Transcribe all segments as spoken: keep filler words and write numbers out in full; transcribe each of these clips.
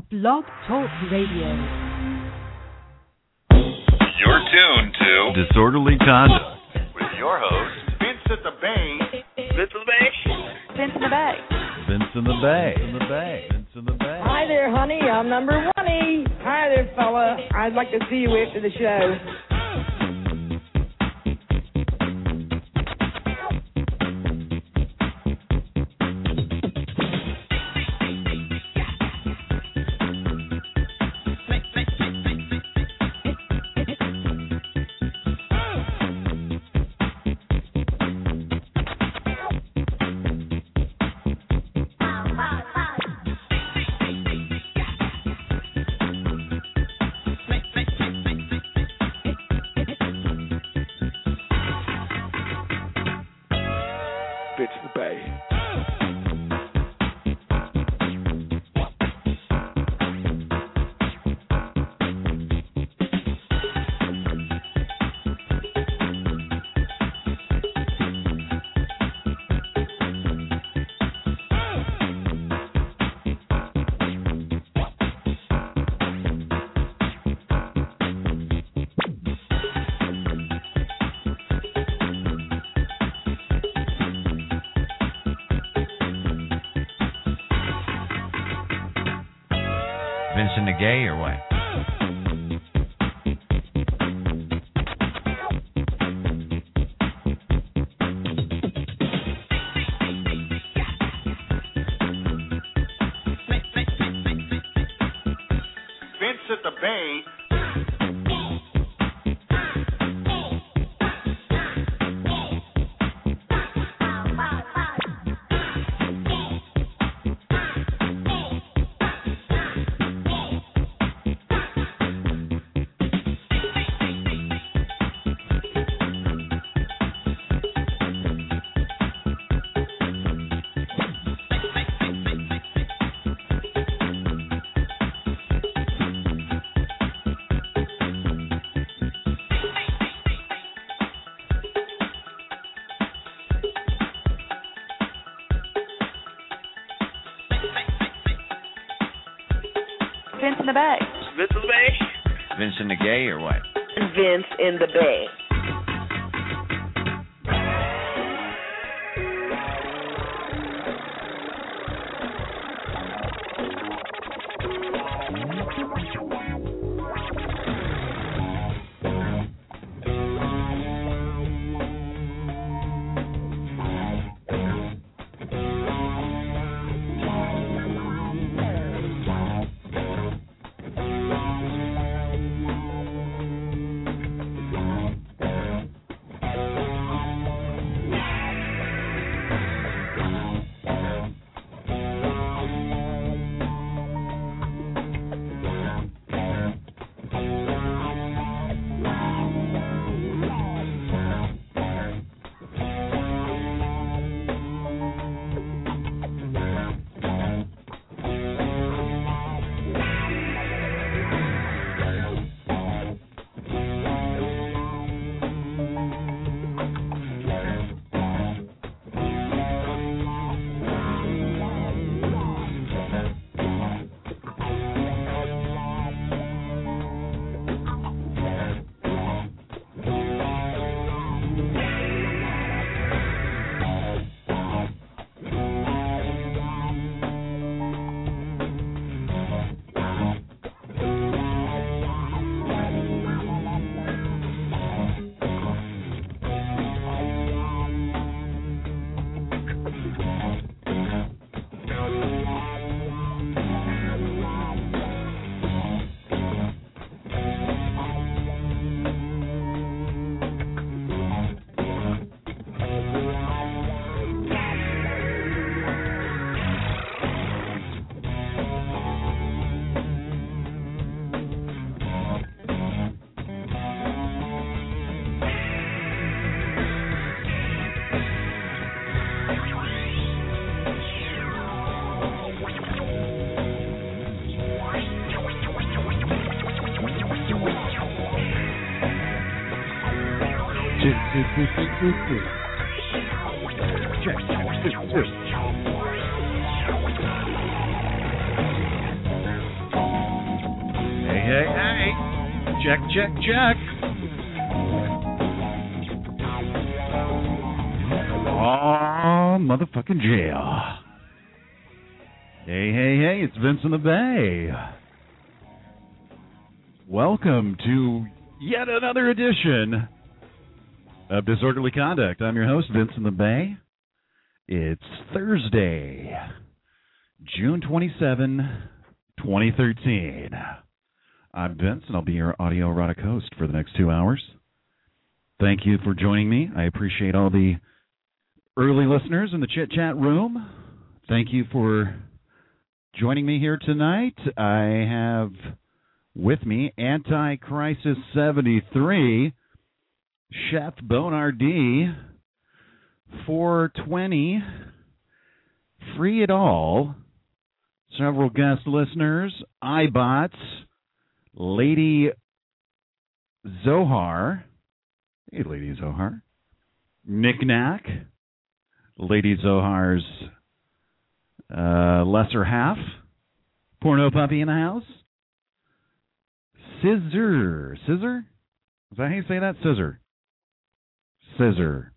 Blog Talk Radio. You're tuned to Disorderly Conduct with your host, Vince at the Bay. Vince in the Bay. Vince in the Bay. Vince in the Bay. In the Bay. Vince in the Bay. Hi there, honey. I'm number one. Hi there, fella. I'd like to see you after the show. Vincent the Gay or what? Vince at the Bay. Vince in the Bay. Vince in the Bay. Vincent the Gay or what? Vince in the Bay. Check, check, check, check. Check, check, check. Oh, motherfucking jail. Hey, hey, hey, it's Vince in the Bay. Welcome to yet another edition of Disorderly Conduct. I'm your host, Vince in the Bay. It's Thursday, June twenty-seventh, twenty thirteen. I'm Vince, and I'll be your audio erotic host for the next two hours. Thank you for joining me. I appreciate all the early listeners in the chit chat room. Thank you for joining me here tonight. I have with me Anti-Crisis seventy-three, Chef Bonardi, four twenty, Free It All, several guest listeners, iBots, Lady Zohar, hey Lady Zohar, Knick-Knack, Lady Zohar's uh, lesser half, Porno Puppy in the house, Scissor, Scissor? Is that how you say that? Scissor. Scissor.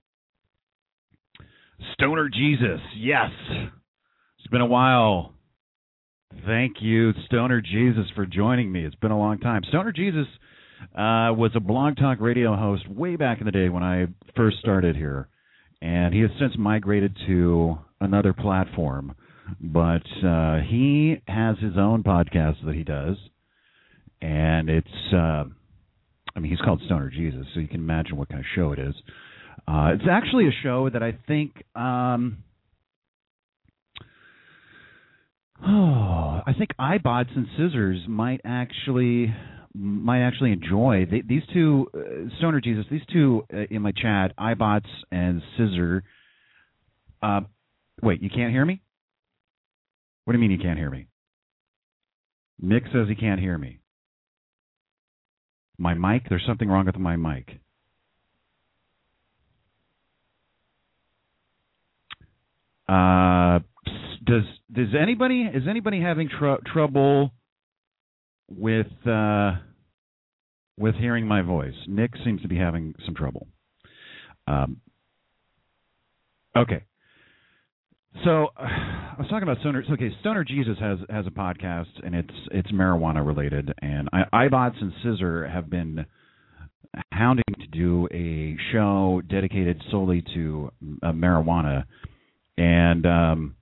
Stoner Jesus, yes. It's been a while. Thank you, Stoner Jesus, for joining me. It's been a long time. Stoner Jesus uh, was a Blog Talk Radio host way back in the day when I first started here, and he has since migrated to another platform. But uh, he has his own podcast that he does, and it's, uh, I mean, he's called Stoner Jesus, so you can imagine what kind of show it is. Uh, it's actually a show that I think, um, oh, I think iBots and Scissors might actually might actually enjoy. They, these two, uh, Stoner Jesus, these two uh, in my chat, iBots and Scissor. Uh, wait, you can't hear me? What do you mean you can't hear me? Nick says he can't hear me. My mic? There's something wrong with my mic. Uh, does does anybody is anybody having tr- trouble with uh, with hearing my voice? Nick seems to be having some trouble. Um, okay, so uh, I was talking about Stoner. Okay, Stoner Jesus has has a podcast, and it's it's marijuana related, and I, iBots and Scissor have been hounding to do a show dedicated solely to uh, marijuana. And um,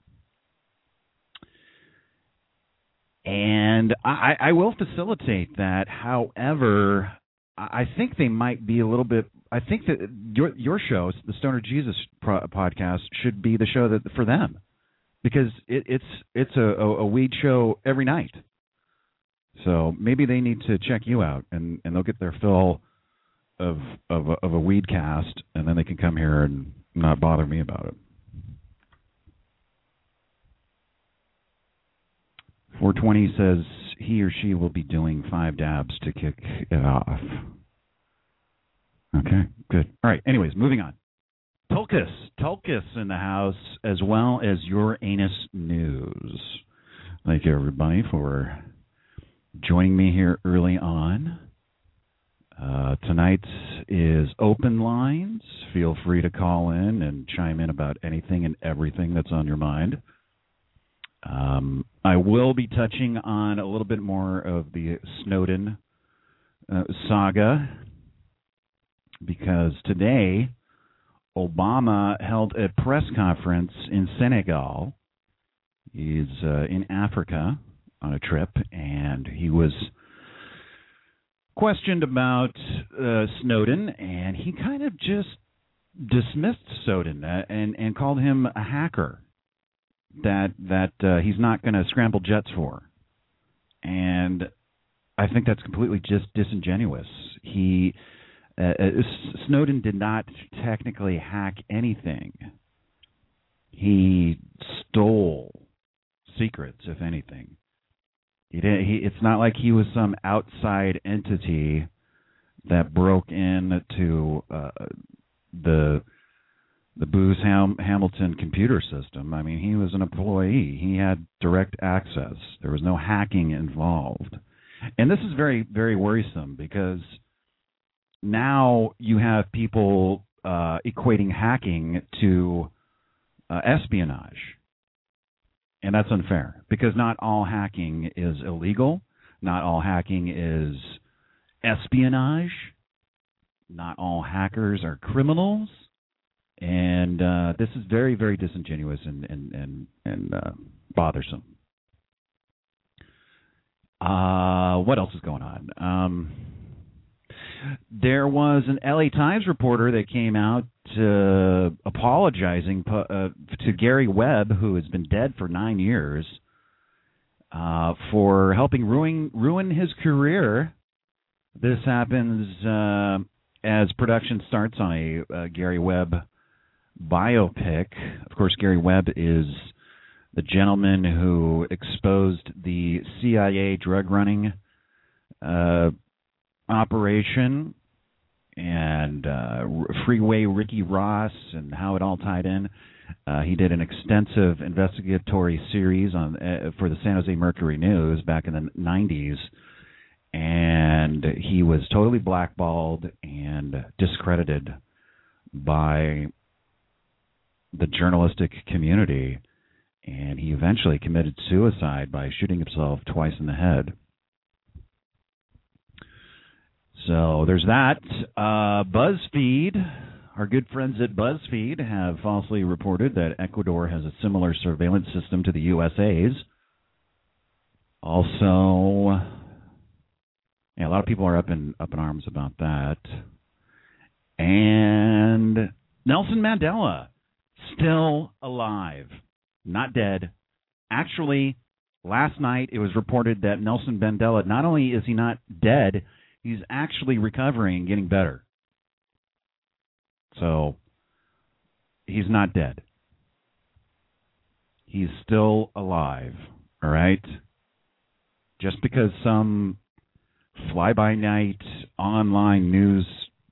and I, I will facilitate that. However, I think they might be a little bit. I think that your your show, the Stoner Jesus pro- podcast, should be the show that for them, because it, it's it's a, a, a weed show every night. So maybe they need to check you out, and, and they'll get their fill of of a, of a weed cast, and then they can come here and not bother me about it. four twenty says he or she will be doing five dabs to kick it off. Okay, good. All right, anyways, moving on. Tulkus, Tulkus in the house, as well as Your Anus News. Thank you, everybody, for joining me here early on. Uh, tonight is open lines. Feel free to call in and chime in about anything and everything that's on your mind. Um, I will be touching on a little bit more of the Snowden uh, saga, because today Obama held a press conference in Senegal. He's uh, in Africa on a trip, and he was questioned about uh, Snowden, and he kind of just dismissed Snowden uh, and, and called him a hacker that that uh, he's not going to scramble jets for. And I think that's completely just disingenuous. He uh, Snowden did not technically hack anything. He stole secrets, if anything. He did, he, it's not like he was some outside entity that broke into uh, the the Booz Ham, Hamilton computer system. I mean, he was an employee. He had direct access. There was no hacking involved. And this is very, very worrisome because now you have people uh, equating hacking to uh, espionage. And that's unfair because not all hacking is illegal. Not all hacking is espionage. Not all hackers are criminals. And uh, this is very, very disingenuous and, and, and, and uh, bothersome. Uh, what else is going on? Um, there was an L A Times reporter that came out uh, apologizing uh, to Gary Webb, who has been dead for nine years, uh, for helping ruin ruin his career. This happens uh, as production starts on a uh, Gary Webb biopic. Of course, Gary Webb is the gentleman who exposed the C I A drug running uh, operation and uh, Freeway Ricky Ross and how it all tied in. Uh, he did an extensive investigatory series on uh, for the San Jose Mercury News back in the nineties, and he was totally blackballed and discredited by the journalistic community, and he eventually committed suicide by shooting himself twice in the head. So there's that. Uh, BuzzFeed, our good friends at BuzzFeed, have falsely reported that Ecuador has a similar surveillance system to the U S A's. Also, yeah, a lot of people are up in up in arms about that. And Nelson Mandela, still alive, not dead. Actually, last night it was reported that Nelson Mandela, not only is he not dead, he's actually recovering and getting better. So, he's not dead. He's still alive, all right? Just because some fly-by-night online news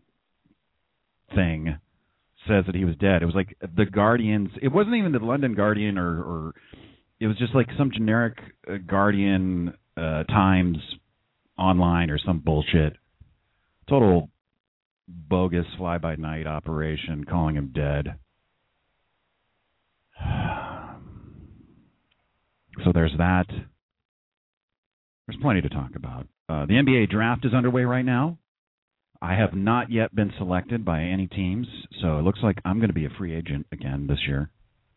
thing says that he was dead. It was like the Guardian's, it wasn't even the London Guardian or, or it was just like some generic uh, Guardian uh, Times online or some bullshit. Total bogus fly-by-night operation calling him dead. So there's that. There's plenty to talk about. Uh, the N B A draft is underway right now. I have not yet been selected by any teams, so it looks like I'm going to be a free agent again this year.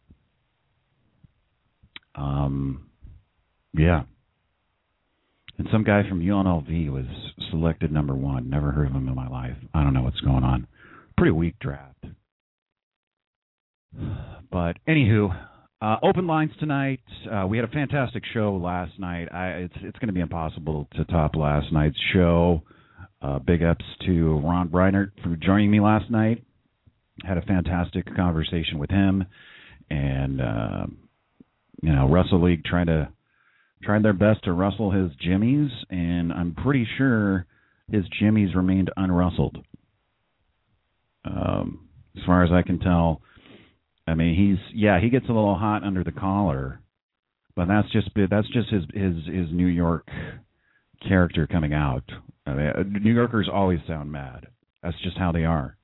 Um, yeah. And some guy from U N L V was selected number one. Never heard of him in my life. I don't know what's going on. Pretty weak draft. But anywho, uh, open lines tonight. Uh, we had a fantastic show last night. I, it's it's going to be impossible to top last night's show. Uh, big ups to Ron Breinert for joining me last night. Had a fantastic conversation with him, and uh, you know, Russell League tried to tried their best to rustle his jimmies, and I'm pretty sure his jimmies remained unrustled. Um, as far as I can tell, I mean, he's yeah, he gets a little hot under the collar, but that's just that's just his his his New York character coming out. I mean, New Yorkers always sound mad. That's just how they are.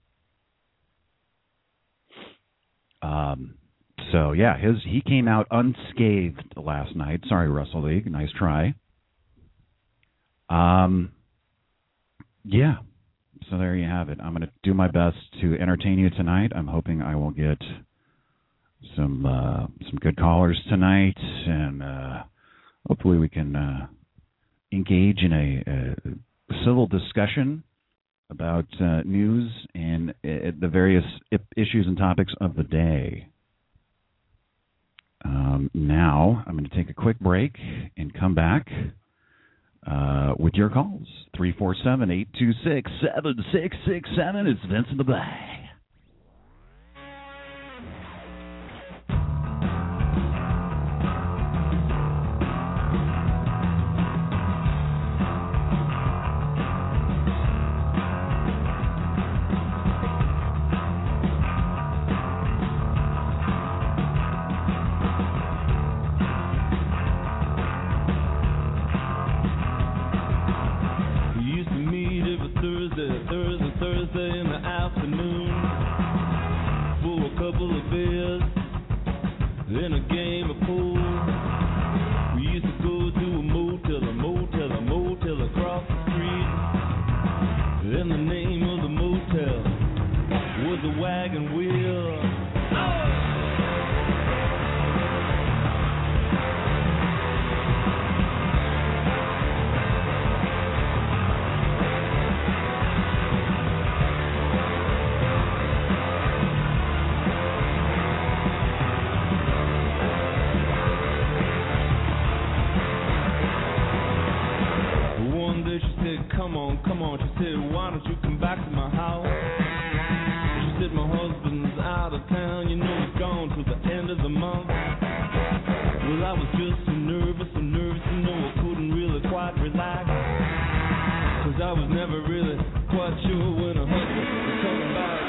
Um, so yeah, his he came out unscathed last night. Sorry, Russell League. Nice try. Um, yeah. So there you have it. I'm going to do my best to entertain you tonight. I'm hoping I will get some uh, some good callers tonight, and uh, hopefully we can uh, engage in a, a civil discussion about uh, news and uh, the various issues and topics of the day. Um, now, I'm going to take a quick break and come back uh, with your calls. three four seven, eight two six, seven six six seven. It's Vince in the Bay. second wheel. One day she said, come on, come on. She said, why don't you come back to my house? She said, my husband's out of town. You know he's gone till the end of the month. Well, I was just so nervous, so nervous, you know I couldn't really quite relax. Cause I was never really quite sure when a husband was coming back.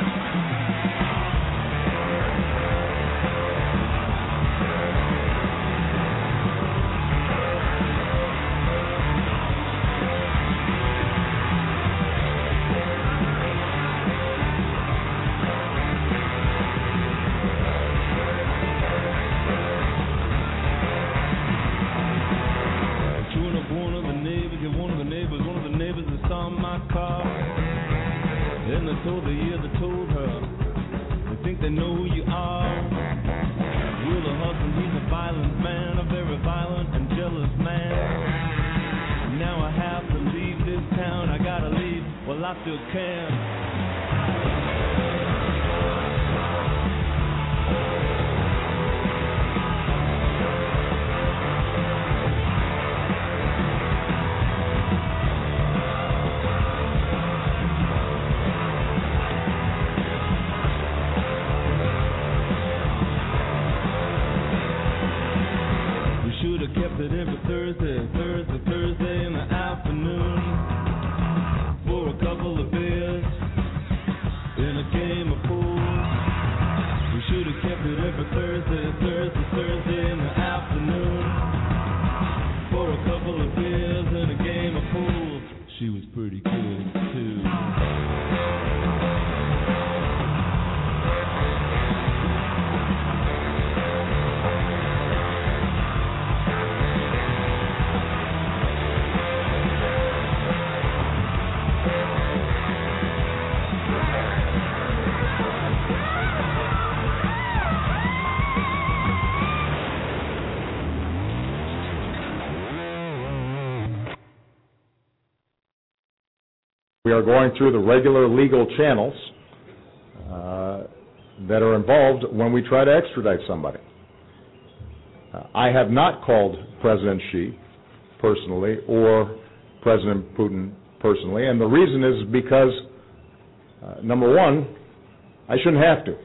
Chewing up one of the neighbors, yeah, one of the neighbors, one of the neighbors that saw my car. Then they told her, yeah, they told her, they think they know who you are. Well, the husband, he's a violent man, a very violent and jealous man. Now I have to leave this town, I gotta leave, well, I still can. We should have kept it every Thursday, Thursday, Thursday in the afternoon for a couple of beers in a game of pool. We should have kept it every Thursday, Thursday, Thursday in the afternoon for a couple of beers in a game of pool. She was pretty good too. We are going through the regular legal channels uh, that are involved when we try to extradite somebody. Uh, I have not called President Xi personally or President Putin personally, and the reason is because, uh, number one, I shouldn't have to.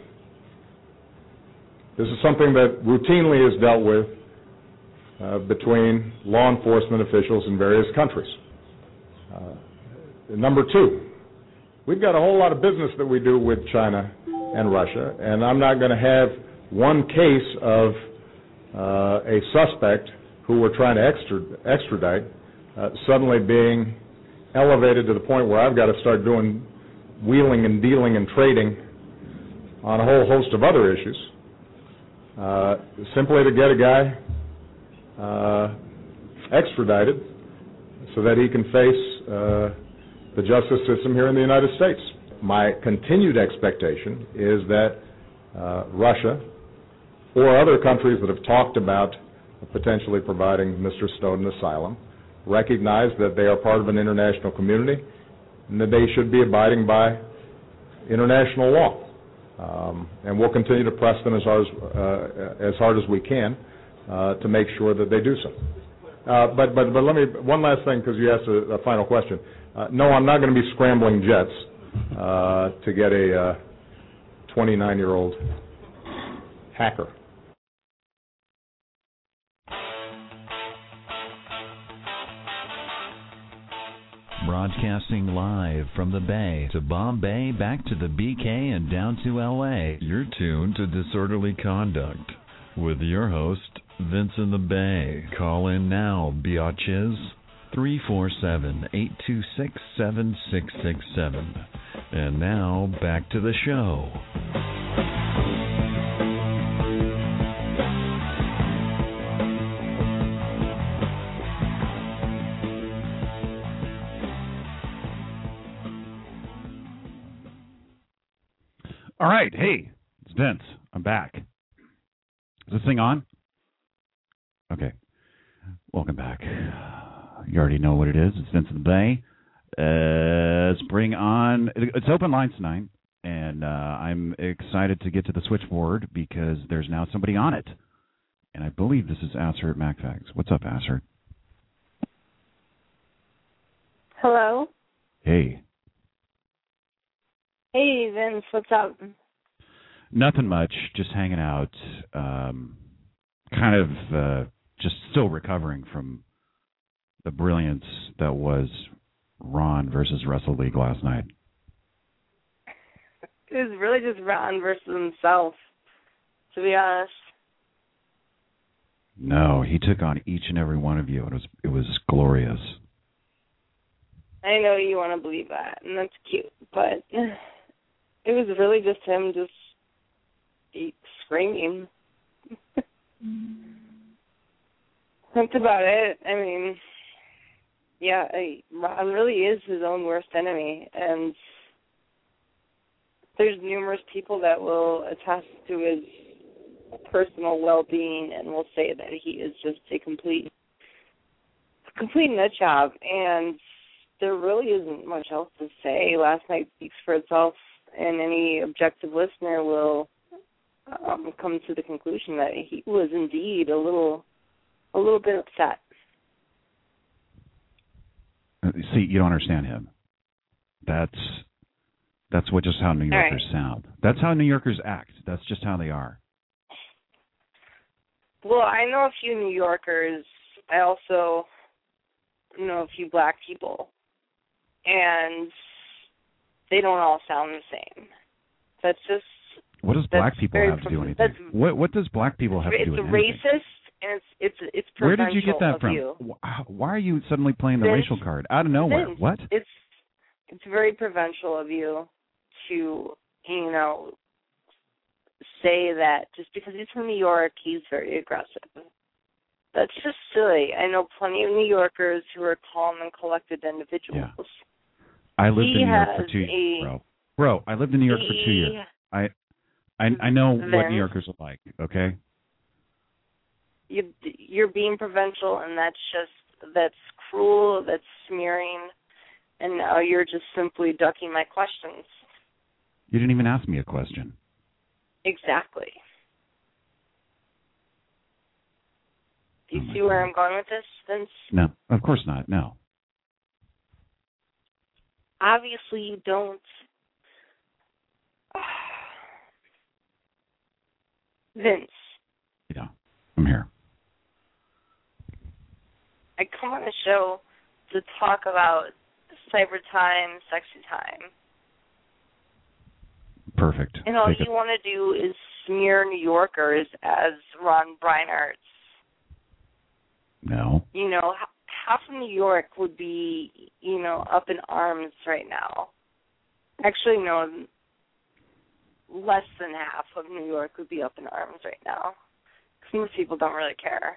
This is something that routinely is dealt with uh, between law enforcement officials in various countries. Uh, Number two, we've got a whole lot of business that we do with China and Russia, and I'm not going to have one case of uh, a suspect who we're trying to extra- extradite uh, suddenly being elevated to the point where I've got to start doing wheeling and dealing and trading on a whole host of other issues, uh, simply to get a guy uh, extradited so that he can face uh, the justice system here in the United States. My continued expectation is that uh, Russia or other countries that have talked about potentially providing Mister Snowden asylum recognize that they are part of an international community and that they should be abiding by international law. Um, and we'll continue to press them as hard as, uh, as, hard as we can uh, to make sure that they do so. Uh, but, but, but let me, one last thing, because you asked a, a final question. Uh, no, I'm not going to be scrambling jets uh, to get a twenty-nine-year-old hacker. Broadcasting live from the Bay to Bombay, back to the B K, and down to L A. You're tuned to Disorderly Conduct with your host, Vince in the Bay. Call in now, biatches. three four seven, eight two six, seven six six seven. And now, back to the show. All right. Hey, it's Vince. I'm back. Is this thing on? Okay. Welcome back. You already know what it is. It's Vince in the Bay. Uh, let's bring on... It's open lines tonight, and uh, I'm excited to get to the switchboard because there's now somebody on it. And I believe this is Asser at MacFags. What's up, Asser? Hello? Hey. Hey, Vince. What's up? Nothing much. Just hanging out. Um, kind of uh, just still recovering from the brilliance that was Ron versus Wrestle League last night. It was really just Ron versus himself, to be honest. No, he took on each and every one of you. It was it was glorious. I know you want to believe that, and that's cute, but it was really just him just screaming. That's about it. I mean, yeah, I, Ron really is his own worst enemy, and there's numerous people that will attest to his personal well-being and will say that he is just a complete, complete nut job, and there really isn't much else to say. Last night speaks for itself, and any objective listener will um, come to the conclusion that he was indeed a little, a little bit upset. See, you don't understand him. That's that's what just how New Yorkers right. sound. That's how New Yorkers act. That's just how they are. Well, I know a few New Yorkers. I also know a few black people, and they don't all sound the same. That's just what does black people have to do with anything? What what does black people have to do with anything? It's racist. And it's it's it's Where did you get that from? You. Why are you suddenly playing the Vince, racial card out of nowhere? Vince, What? It's it's very provincial of you to you know say that just because he's from New York, he's very aggressive. That's just silly. I know plenty of New Yorkers who are calm and collected individuals. Yeah. I lived he in New York for two a, years, bro. Bro, I lived in New York he, for two years. I I I know Vince, what New Yorkers are like. Okay. You, you're being provincial, and that's just, that's cruel, that's smearing, and now you're just simply ducking my questions. You didn't even ask me a question. Exactly. Do you oh see where God. I'm going with this, Vince? No, of course not, no. Obviously you don't. Vince. Yeah, I'm here. I come on the show to talk about cyber time, sexy time. Perfect. And all Take you it. want to do is smear New Yorkers as Ron Breinarts. No. You know, half of New York would be, you know, up in arms right now. Actually, no, less than half of New York would be up in arms right now. Because most people don't really care.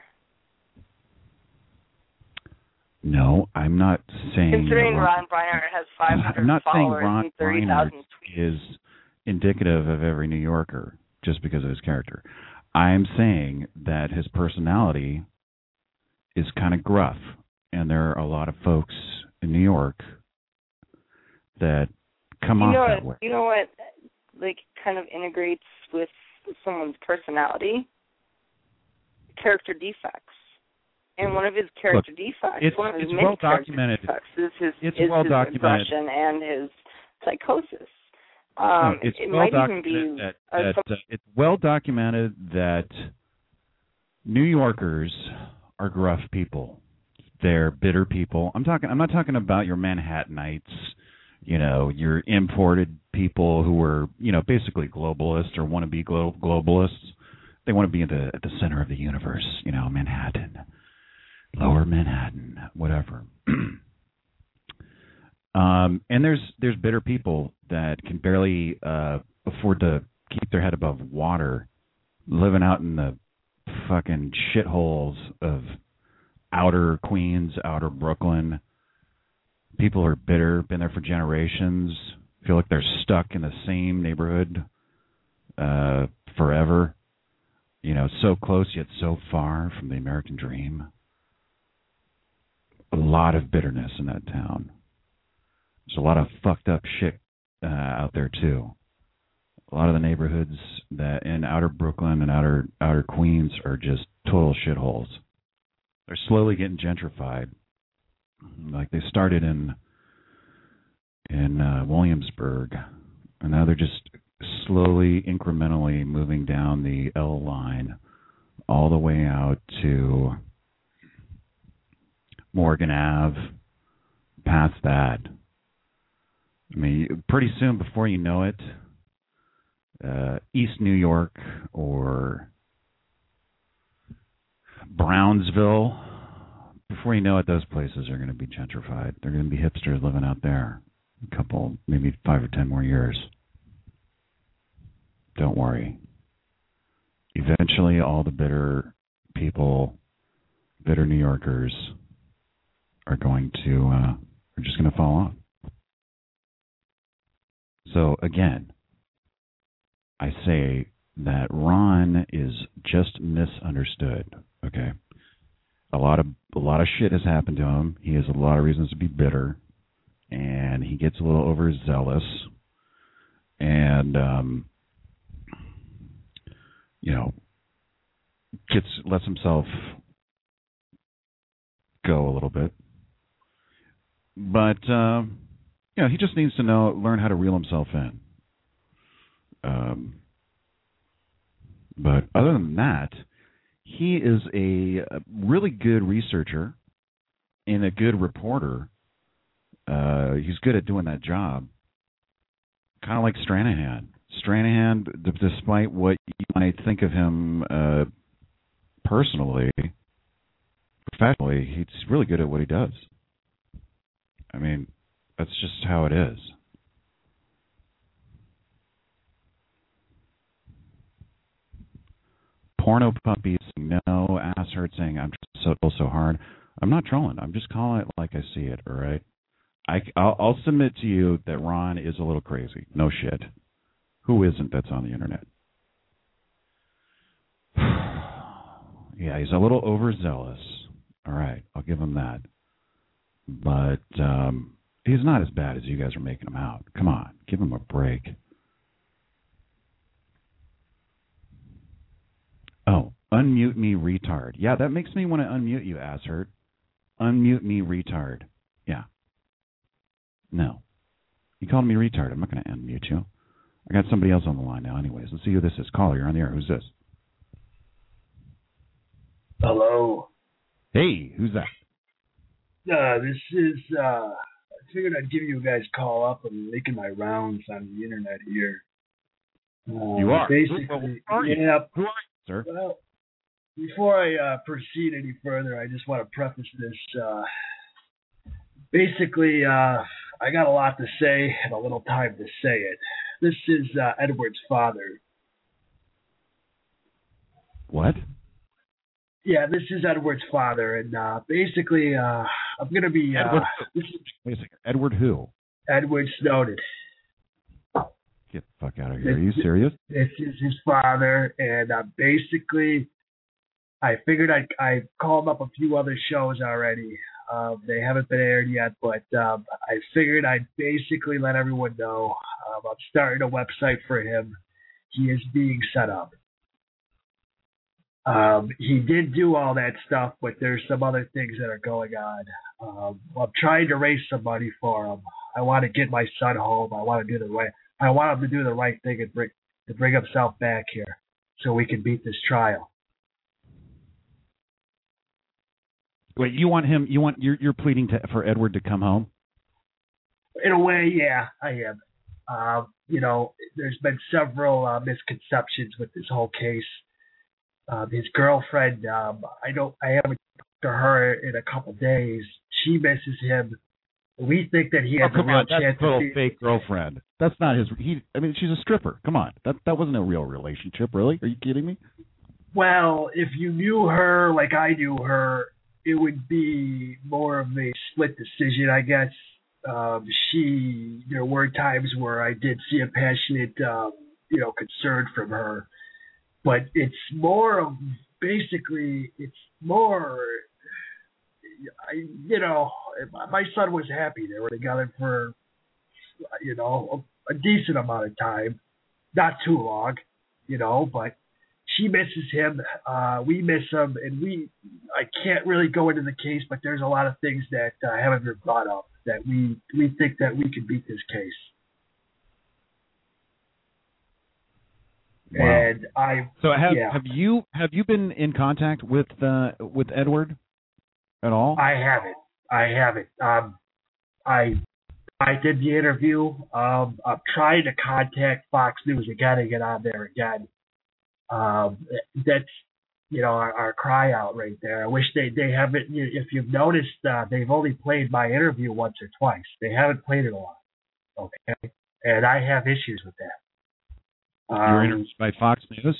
No, I'm not saying... Considering Ron, Ron Breinart has five hundred I'm not saying followers Ron and thirty Breinart thousand tweets. is indicative of every New Yorker just because of his character. I'm saying that his personality is kind of gruff, and there are a lot of folks in New York that come you off know that what, way. You know what, like, kind of integrates with someone's personality? Character defects. And one of his character Look, defects, it's, one of his it's many well character documented. defects is his, it's is well his documented. aggression and his psychosis. Um, no, it's it well might documented even be that, uh, that some, uh, it's well documented that New Yorkers are gruff people. They're bitter people. I'm talking. I'm not talking about your Manhattanites. You know, your imported people who are, you know, basically globalists or want to be glo- globalists. They want to be at the at the center of the universe. You know, Manhattan, Lower Manhattan, whatever. um, and there's there's bitter people that can barely uh, afford to keep their head above water, living out in the fucking shitholes of outer Queens, outer Brooklyn. People are bitter, been there for generations, feel like they're stuck in the same neighborhood uh, forever. You know, so close yet so far from the American dream. A lot of bitterness in that town. There's a lot of fucked up shit uh, out there too. A lot of the neighborhoods that in outer Brooklyn and outer outer Queens are just total shitholes. They're slowly getting gentrified. Like they started in in uh, Williamsburg, and now they're just slowly, incrementally moving down the L line all the way out to Morgan Avenue, past that. I mean, pretty soon, before you know it, uh, East New York or Brownsville, before you know it, those places are going to be gentrified. They're going to be hipsters living out there. A couple, maybe five or ten more years. Don't worry. Eventually, all the bitter people, bitter New Yorkers, are going to, uh, are just going to fall off. So again, I say that Ron is just misunderstood. Okay, a lot of a lot of shit has happened to him. He has a lot of reasons to be bitter, and he gets a little overzealous, and um, you know, gets lets himself go a little bit. But um, you know, he just needs to know, learn how to reel himself in. Um, but other than that, he is a, a really good researcher and a good reporter. Uh, he's good at doing that job. Kind of like Stranahan. Stranahan, d- despite what you might think of him uh, personally, professionally, he's really good at what he does. I mean, that's just how it is. Porno puppies, no. Ass hurt saying I'm so so hard. I'm not trolling. I'm just calling it like I see it. All right. I I'll, I'll submit to you that Ron is a little crazy. No shit. Who isn't? That's on the internet. Yeah, he's a little overzealous. All right, I'll give him that. But um, he's not as bad as you guys are making him out. Come on, give him a break. Oh, unmute me, retard. Yeah, that makes me want to unmute you, ass hurt. Unmute me, retard. Yeah. No. You called me retard. I'm not going to unmute you. I got somebody else on the line now anyways. Let's see who this is. Caller, you're on the air. Who's this? Hello. Hey, who's that? Uh, this is, uh, I figured I'd give you guys a call up. I'm making my rounds on the internet here. Uh, you are? Basically, Who are you? Yeah, Who are you, sir? Well, before I uh, proceed any further, I just want to preface this. Uh, basically, uh, I got a lot to say and a little time to say it. This is uh, Edward's father. What? Yeah, this is Edward's father, and uh, basically, uh, I'm going to be... Uh, Edward, this is wait a second. Edward who? Edward Snowden. Get the fuck out of here. Are you serious? This is his father, and uh, basically, I figured I'd, I called up a few other shows already. Uh, they haven't been aired yet, but um, I figured I'd basically let everyone know um, I'm starting a website for him. He is being set up. Um, he did do all that stuff, but there's some other things that are going on. Um, I'm trying to raise some money for him. I want to get my son home. I want to do the right. I want him to do the right thing and bring to bring himself back here, so we can beat this trial. Wait, you want him? You want you're you're pleading to, for Edward to come home? In a way, yeah, I am. Uh, you know, there's been several uh, misconceptions with this whole case. Uh, his girlfriend, um, I don't, I haven't talked to her in a couple days. She misses him. We think that he has oh, come a real on, that's chance. a little to fake girlfriend. That's not his. He. I mean, she's a stripper. Come on, that that wasn't a real relationship, really. Are you kidding me? Well, if you knew her like I knew her, it would be more of a split decision, I guess. Um, she, there were times where I did see a passionate um, you know, concern from her. But it's more of basically, it's more, I, you know, my son was happy they were together for, you know, a, a decent amount of time, not too long, you know, but she misses him. Uh, we miss him, and we, I can't really go into the case, but there's a lot of things that uh, haven't been brought up that we, we think that we can beat this case. Wow. And I so have yeah. have you have you been in contact with uh, with Edward at all? I haven't. I haven't. Um, I I did the interview. Um, I'm trying to contact Fox News again to get on there again. Um, that's you know our, our cry out right there. I wish they they haven't. If you've noticed, uh, they've only played my interview once or twice. They haven't played it a lot. Okay, and I have issues with that. You were Um, interviewed by Fox News?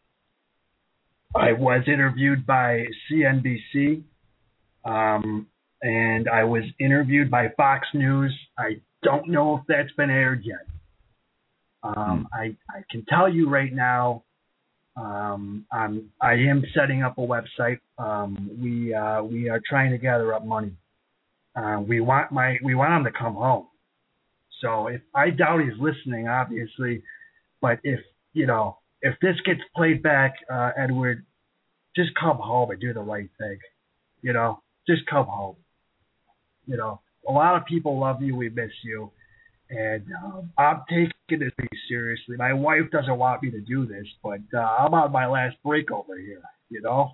I was interviewed by C N B C, um, and I was interviewed by Fox News. I don't know if that's been aired yet. Um, hmm. I, I can tell you right now, um, I'm, I am setting up a website. Um, we uh, we are trying to gather up money. Uh, we want my we want him to come home. So if I doubt he's listening, obviously. But if, you know, if this gets played back, uh, Edward, just come home and do the right thing. You know, just come home. You know, a lot of people love you. We miss you. And um, I'm taking this pretty seriously. My wife doesn't want me to do this, but uh, I'm on my last break over here, you know?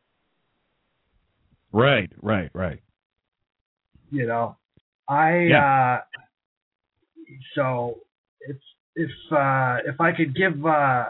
Right, right, right. You know, I, yeah. uh, so it's, If uh, if I could give, uh,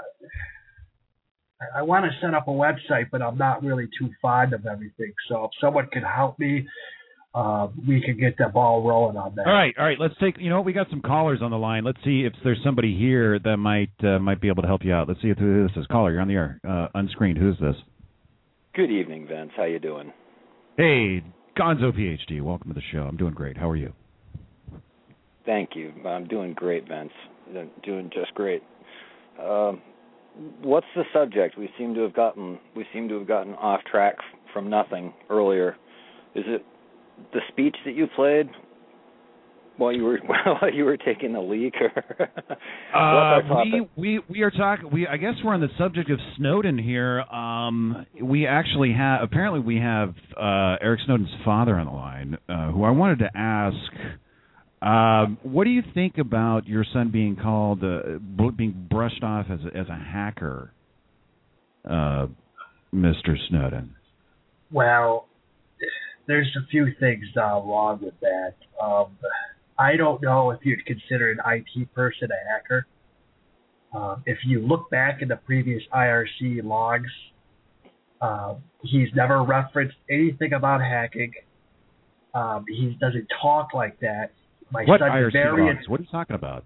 I, I want to set up a website, but I'm not really too fond of everything. So if someone could help me, uh, we could get the ball rolling on that. All right, all right. Let's take. You know, we got some callers on the line. Let's see if there's somebody here that might uh, might be able to help you out. Let's see who this is. Caller, you're on the air, uh, unscreened. Who's this? Good evening, Vince. How you doing? Hey, Gonzo PhD. Welcome to the show. I'm doing great. How are you? Thank you. I'm doing great, Vince. Doing just great. Uh, what's the subject? We seem to have gotten we seem to have gotten off track from nothing earlier. Is it the speech that you played while you were while you were taking the leak? Or uh, we we we are talking. We I guess we're on the subject of Snowden here. Um, we actually have apparently we have uh, Eric Snowden's father on the line, uh, who I wanted to ask. Um, what do you think about your son being called, uh, being brushed off as a, as a hacker, uh, Mister Snowden? Well, there's a few things uh, wrong with that. Um, I don't know if you'd consider an I T person a hacker. Um, if you look back in the previous I R C logs, uh, he's never referenced anything about hacking. Um, he doesn't talk like that. My what son's I R C very logs? What are you talking about?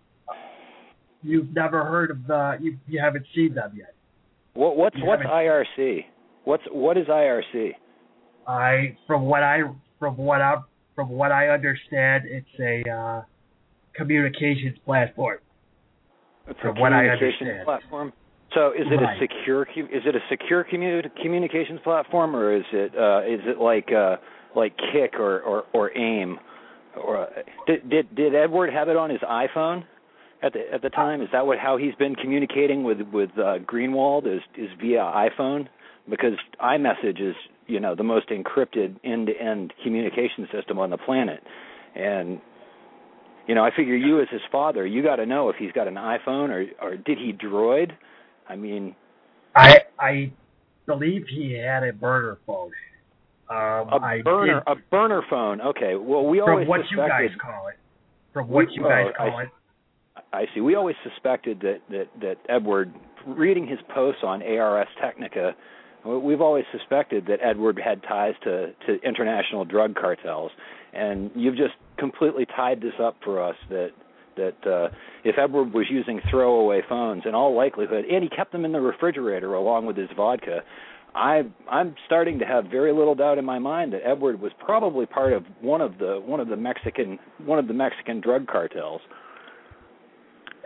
You've never heard of the? You you haven't seen them yet. What, what's you what's I R C? What's what is I R C? I from what I from what I from what I understand, it's a uh, communications platform. It's from a what I communications understand. platform. So is it right. a secure is it a secure commu- communications platform, or is it uh, is it like uh, like Kik or, or, or AIM? Or did, did did Edward have it on his iPhone at the at the time? Is that what how he's been communicating with with uh, Greenwald is is via iPhone? Because iMessage is you know the most encrypted end-to-end communication system on the planet, and you know I figure you as his father, you got to know if he's got an iPhone or or did he droid? I mean, I I believe he had a burner phone. Um, a I burner, did, a burner phone. Okay. Well, we from always what suspected, you guys call it. From what we, you guys oh, call I, it. I see. We always suspected that, that, that Edward, reading his posts on A R S Technica, we've always suspected that Edward had ties to, to international drug cartels, and you've just completely tied this up for us. That that uh, if Edward was using throwaway phones, in all likelihood, and he kept them in the refrigerator along with his vodka. I, I'm starting to have very little doubt in my mind that Edward was probably part of one of the one of the Mexican one of the Mexican drug cartels. It,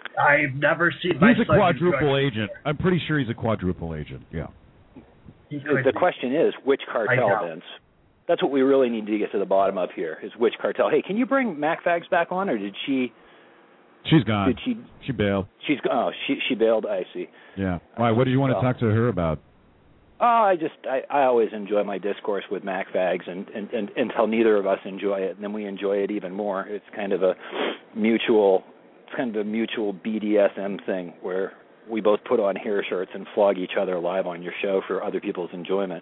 I've never seen my He's a son do quadruple drugs agent. I'm pretty sure he's a quadruple agent. Yeah. He The, could the be. question is, which I cartel, doubt. Vince? That's what we really need to get to the bottom of here, is which cartel. Hey, can you bring MacFags back on, or did she... She's gone. Did she... She bailed. She's Oh, she she bailed, I see. Yeah. Why? What do you want Well, to talk to her about? Oh, I just, I, I always enjoy my discourse with MacFags, and, and, and until neither of us enjoy it, and then we enjoy it even more. It's kind of a mutual, it's kind of a mutual B D S M thing where we both put on hair shirts and flog each other live on your show for other people's enjoyment.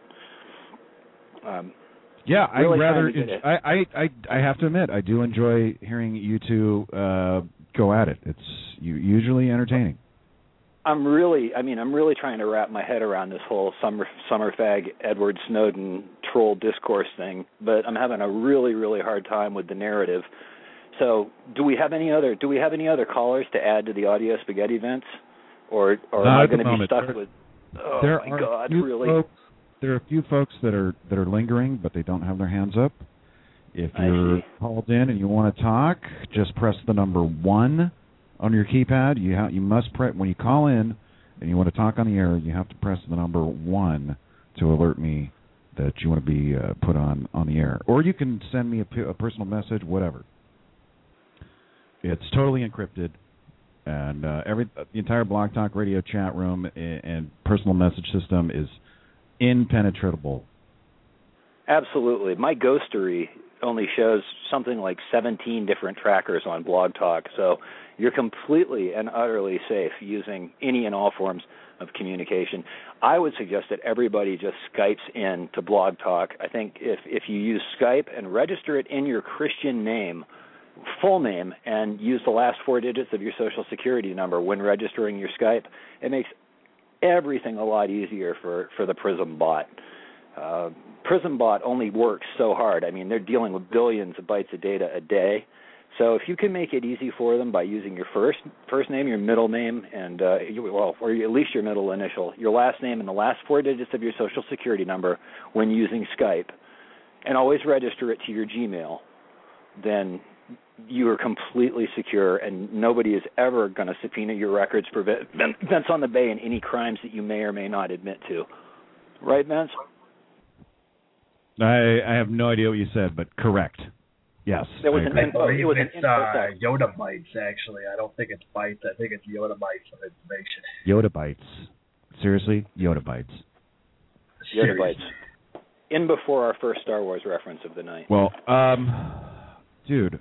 Um, Yeah, really I rather. trying to get I, I I I have to admit, I do enjoy hearing you two uh, go at it. It's u- usually entertaining. I'm really, I mean, I'm really trying to wrap my head around this whole summer summer fag Edward Snowden troll discourse thing, but I'm having a really, really hard time with the narrative. So, do we have any other? Do we have any other callers to add to the audio spaghetti events, or or am Not I at the going to be moment. stuck There- with? Oh there my are God, few really? Folks, there are a few folks that are that are lingering, but they don't have their hands up. If I you're see. called in and you want to talk, just press the number one on your keypad. You ha- you must press when you call in and you want to talk on the air. You have to press the number one to alert me that you want to be uh, put on, on the air. Or you can send me a, p- a personal message, whatever. It's totally encrypted, and uh, every the entire Blog Talk Radio chat room and, and personal message system is impenetrable. Absolutely. My ghostery only shows something like seventeen different trackers on Blog Talk, so you're completely and utterly safe using any and all forms of communication. I would suggest that everybody just Skypes in to Blog Talk. I think if, if you use Skype and register it in your Christian name, full name, and use the last four digits of your Social Security number when registering your Skype, it makes everything a lot easier for, for the Prism bot. Uh, Prism bot only works so hard. I mean, they're dealing with billions of bytes of data a day. So if you can make it easy for them by using your first first name, your middle name, and uh, you, well, or at least your middle initial, your last name, and the last four digits of your Social Security number when using Skype, and always register it to your Gmail, then you are completely secure, and nobody is ever going to subpoena your records for Vince on the Bay and any crimes that you may or may not admit to. Right, Vince? I, I have no idea what you said, but correct. Yes. There was I an agree. info. It was an It's info uh, text. Yoda Bytes, actually. I don't think it's Bytes. I think it's Yoda Bytes of information. Yoda Bytes. Seriously? Yoda Bytes. Yoda Seriously. Bytes. In before our first Star Wars reference of the night. Well, um, dude,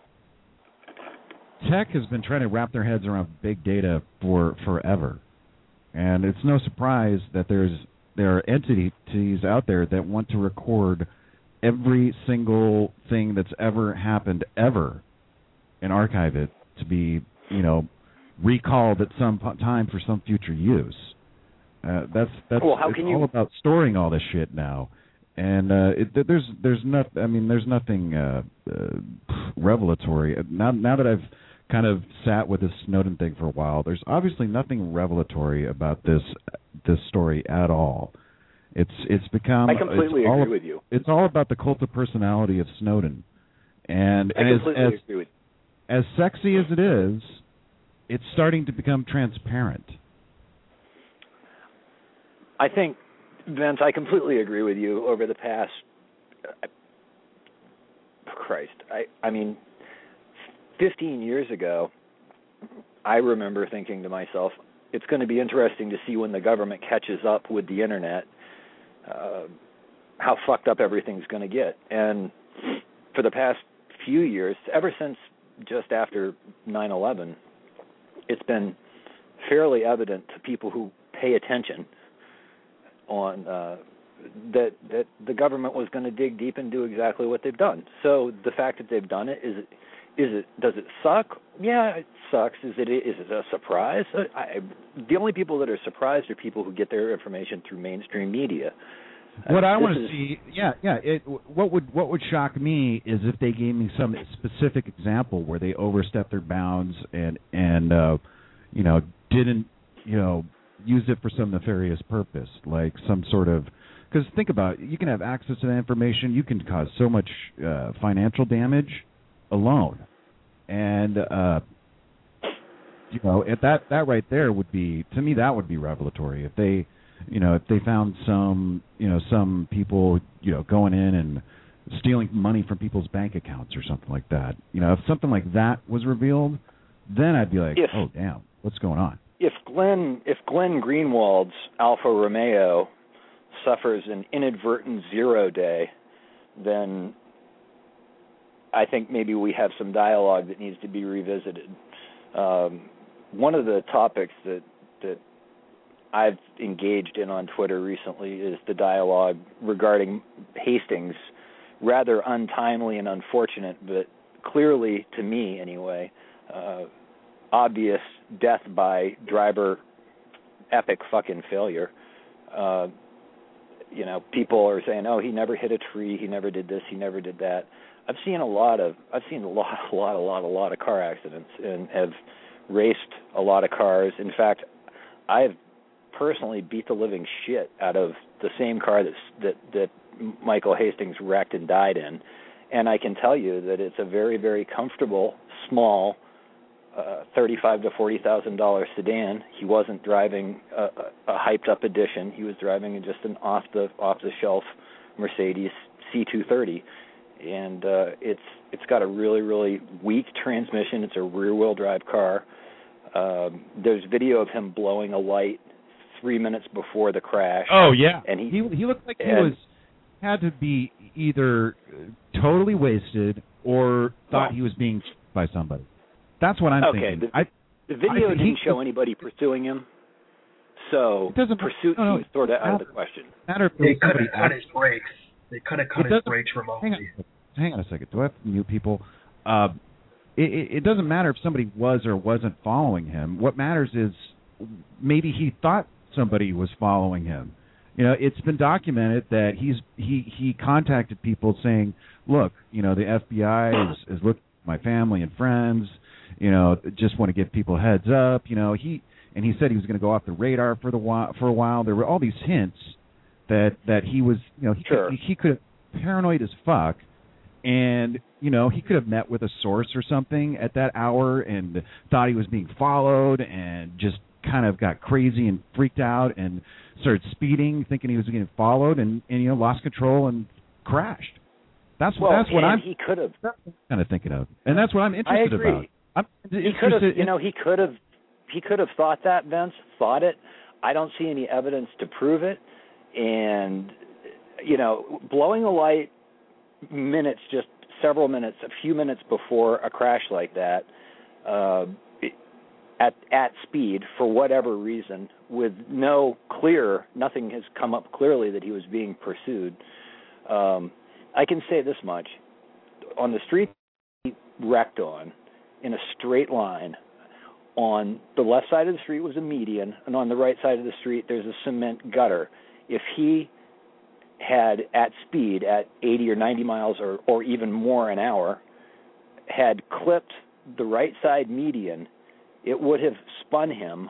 tech has been trying to wrap their heads around big data for forever, and it's no surprise that there's there are entities out there that want to record every single thing that's ever happened ever and archive it to be, you know, recalled at some po- time for some future use. Uh, that's that's Well, how it's can all you- about storing all this shit now. And uh, it, there's there's not I mean there's nothing uh, uh, revelatory now. Now that I've kind of sat with this Snowden thing for a while, there's obviously nothing revelatory about this this story at all. It's it's become I completely it's all, agree with you. It's all about the cult of personality of Snowden, and I as completely as, agree with as sexy as it is, it's starting to become transparent. I think, Vince, I completely agree with you. Over the past, uh, Christ, I, I mean, fifteen years ago, I remember thinking to myself, it's going to be interesting to see when the government catches up with the Internet, uh, how fucked up everything's going to get. And for the past few years, ever since just after nine eleven, it's been fairly evident to people who pay attention on uh, that that the government was going to dig deep and do exactly what they've done. So the fact that they've done it, is it is it does it suck? Yeah, it sucks. Is it is it a surprise? I, the only people that are surprised are people who get their information through mainstream media. What Uh, I this want to is- see, yeah, yeah. It, what would what would shock me is if they gave me some specific example where they overstepped their bounds and and uh, you know didn't you know use it for some nefarious purpose, like some sort of. Because think about it, you can have access to that information, you can cause so much uh, financial damage alone, and uh, you know, at that that right there would be, to me, that would be revelatory. If they, you know, if they found some, you know, some people, you know, going in and stealing money from people's bank accounts or something like that. You know, if something like that was revealed, then I'd be like, if, oh damn, what's going on? If Glenn if Glenn Greenwald's Alfa Romeo suffers an inadvertent zero day, then I think maybe we have some dialogue that needs to be revisited. Um, one of the topics that that I've engaged in on Twitter recently is the dialogue regarding Hastings' rather untimely and unfortunate, but clearly, to me anyway, uh, obvious death by driver epic fucking failure. Uh, you know, people are saying, oh, he never hit a tree, he never did this, he never did that. I've seen a lot of, I've seen a lot, a lot, a lot, a lot of car accidents and have raced a lot of cars. In fact, I've personally beat the living shit out of the same car that's, that that Michael Hastings wrecked and died in, and I can tell you that it's a very, very comfortable, small, uh, thirty-five to forty thousand dollar sedan. He wasn't driving a, a, a hyped up edition. He was driving just an off the off the shelf Mercedes C two thirty, and uh, it's it's got a really, really weak transmission. It's a rear wheel drive car. Um, there's video of him blowing a light three minutes before the crash. Oh yeah, and he he, he looked like he and, was had to be either totally wasted or thought he was being by somebody. That's what I'm okay, thinking. The, I, the video I didn't he, show anybody pursuing him, so pursuit no, no, seems sort of out of the question. Matter if they could have cut his brakes. They could have cut his brakes remotely. Hang on, hang on a second. Do I have to mute people? Uh, it, it, it doesn't matter if somebody was or wasn't following him. What matters is maybe he thought somebody was following him. You know, it's been documented that he's he he contacted people saying, "Look, you know, the F B I is, is looking at my family and friends. You know, just want to give people a heads up. You know, he and he said he was going to go off the radar for the while, for a while. There were all these hints that that he was, you know, he sure. could, he could have paranoid as fuck, and you know, he could have met with a source or something at that hour and thought he was being followed and just kind of got crazy and freaked out and started speeding, thinking he was getting followed, and, and you know, lost control and crashed. That's well, that's what I'm he could have kind of thinking of, and that's what I'm interested I agree. about. I'm he could have, you know, he could have he could have thought that, Vince, thought it. I don't see any evidence to prove it, and you know, blowing a light minutes, just several minutes, a few minutes before a crash like that. Uh, At, at speed, for whatever reason, with no clear, nothing has come up clearly that he was being pursued. Um, I can say this much. On the street he wrecked on, in a straight line, on the left side of the street was a median, and on the right side of the street there's a cement gutter. If he had, at speed, at eighty or ninety miles or, or even more an hour, had clipped the right side median, it would have spun him,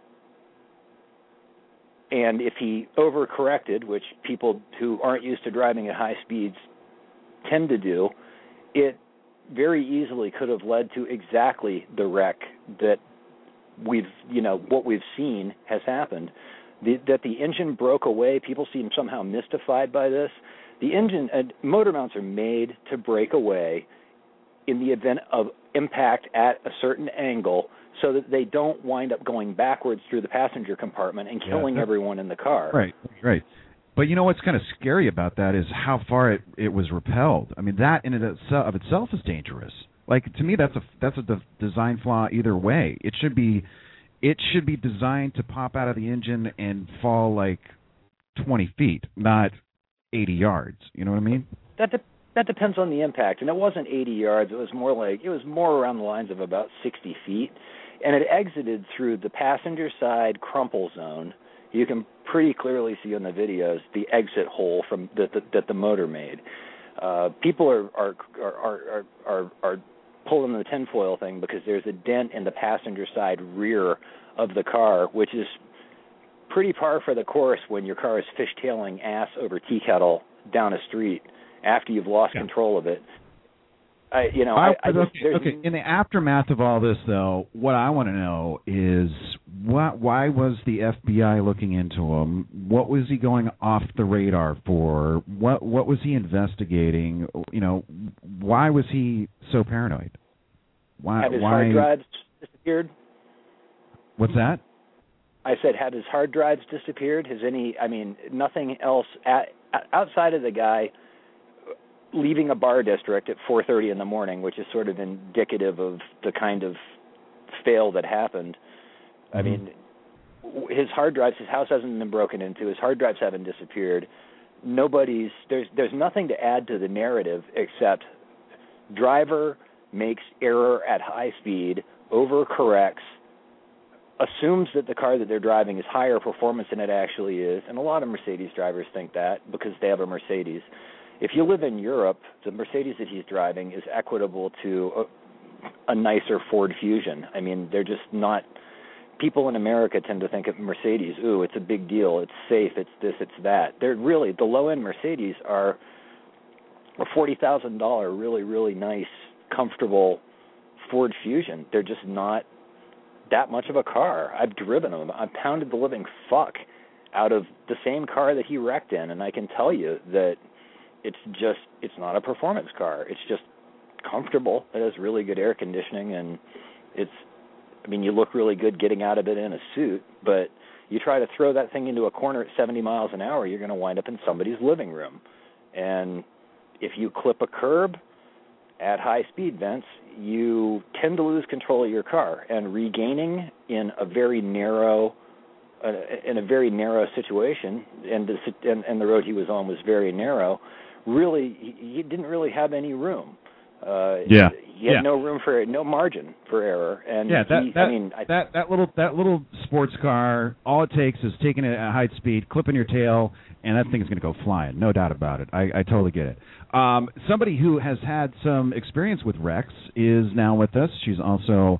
and if he overcorrected, which people who aren't used to driving at high speeds tend to do, it very easily could have led to exactly the wreck that we've, you know, what we've seen has happened. The, that the engine broke away, people seem somehow mystified by this. The engine, uh, motor mounts are made to break away in the event of impact at a certain angle, so that they don't wind up going backwards through the passenger compartment and killing yeah, everyone in the car. Right, right. But you know what's kind of scary about that is how far it, it was repelled. I mean, that in and of itself is dangerous. Like, to me, that's a that's a de- design flaw either way. It should be it should be designed to pop out of the engine and fall like twenty feet, not eighty yards. You know what I mean? That de- that depends on the impact, and it wasn't eighty yards. It was more like it was more around the lines of about sixty feet. And it exited through the passenger side crumple zone. You can pretty clearly see on the videos the exit hole from that the, that the motor made. Uh, people are are, are are are are pulling the tinfoil thing because there's a dent in the passenger side rear of the car, which is pretty par for the course when your car is fishtailing ass over tea kettle down a street after you've lost yeah. control of it. I, you know, I, I, I just, okay, okay. In the aftermath of all this, though, what I want to know is why, why was the F B I looking into him? What was he going off the radar for? What what was he investigating? You know, why was he so paranoid? Why? Have his why? hard drives disappeared? What's that? I said, have his hard drives disappeared? Has any? I mean, nothing else at, outside of the guy leaving a bar district at four thirty in the morning, which is sort of indicative of the kind of fail that happened. Mm-hmm. I mean, his hard drives, his house hasn't been broken into, his hard drives haven't disappeared. Nobody's, there's there's nothing to add to the narrative except driver makes error at high speed, overcorrects, assumes that the car that they're driving is higher performance than it actually is, and a lot of Mercedes drivers think that because they have a Mercedes. If you live in Europe, the Mercedes that he's driving is equitable to a, a nicer Ford Fusion. I mean, they're just not. People in America tend to think of Mercedes, ooh, it's a big deal, it's safe, it's this, it's that. They're really, the low-end Mercedes are a forty thousand dollars really, really nice, comfortable Ford Fusion. They're just not that much of a car. I've driven them. I've pounded the living fuck out of the same car that he wrecked in, and I can tell you that it's just, it's not a performance car. It's just comfortable. It has really good air conditioning, and it's, I mean, you look really good getting out of it in a suit, but you try to throw that thing into a corner at seventy miles an hour, you're going to wind up in somebody's living room. And if you clip a curb at high speed, Vince, you tend to lose control of your car, and regaining in a very narrow uh, in a very narrow situation, and the, and, and the road he was on was very narrow, really, he, he didn't really have any room. Uh, yeah, he had yeah. no room for no margin for error, and yeah, that he, that, I mean, I, that that little that little sports car, all it takes is taking it at high speed, clipping your tail, and that thing's going to go flying, no doubt about it. I, I totally get it. Um, somebody who has had some experience with Rex is now with us. She's also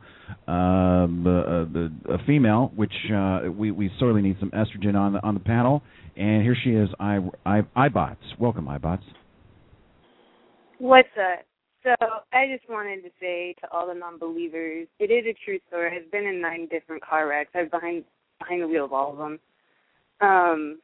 um, a, a, a female, which uh, we we sorely need some estrogen on the on the panel. And here she is, I, I, iBots. Welcome, iBots. What's up? So I just wanted to say to all the non-believers, it is a true story. I've been in nine different car wrecks. I was behind behind the wheel of all of them. Um,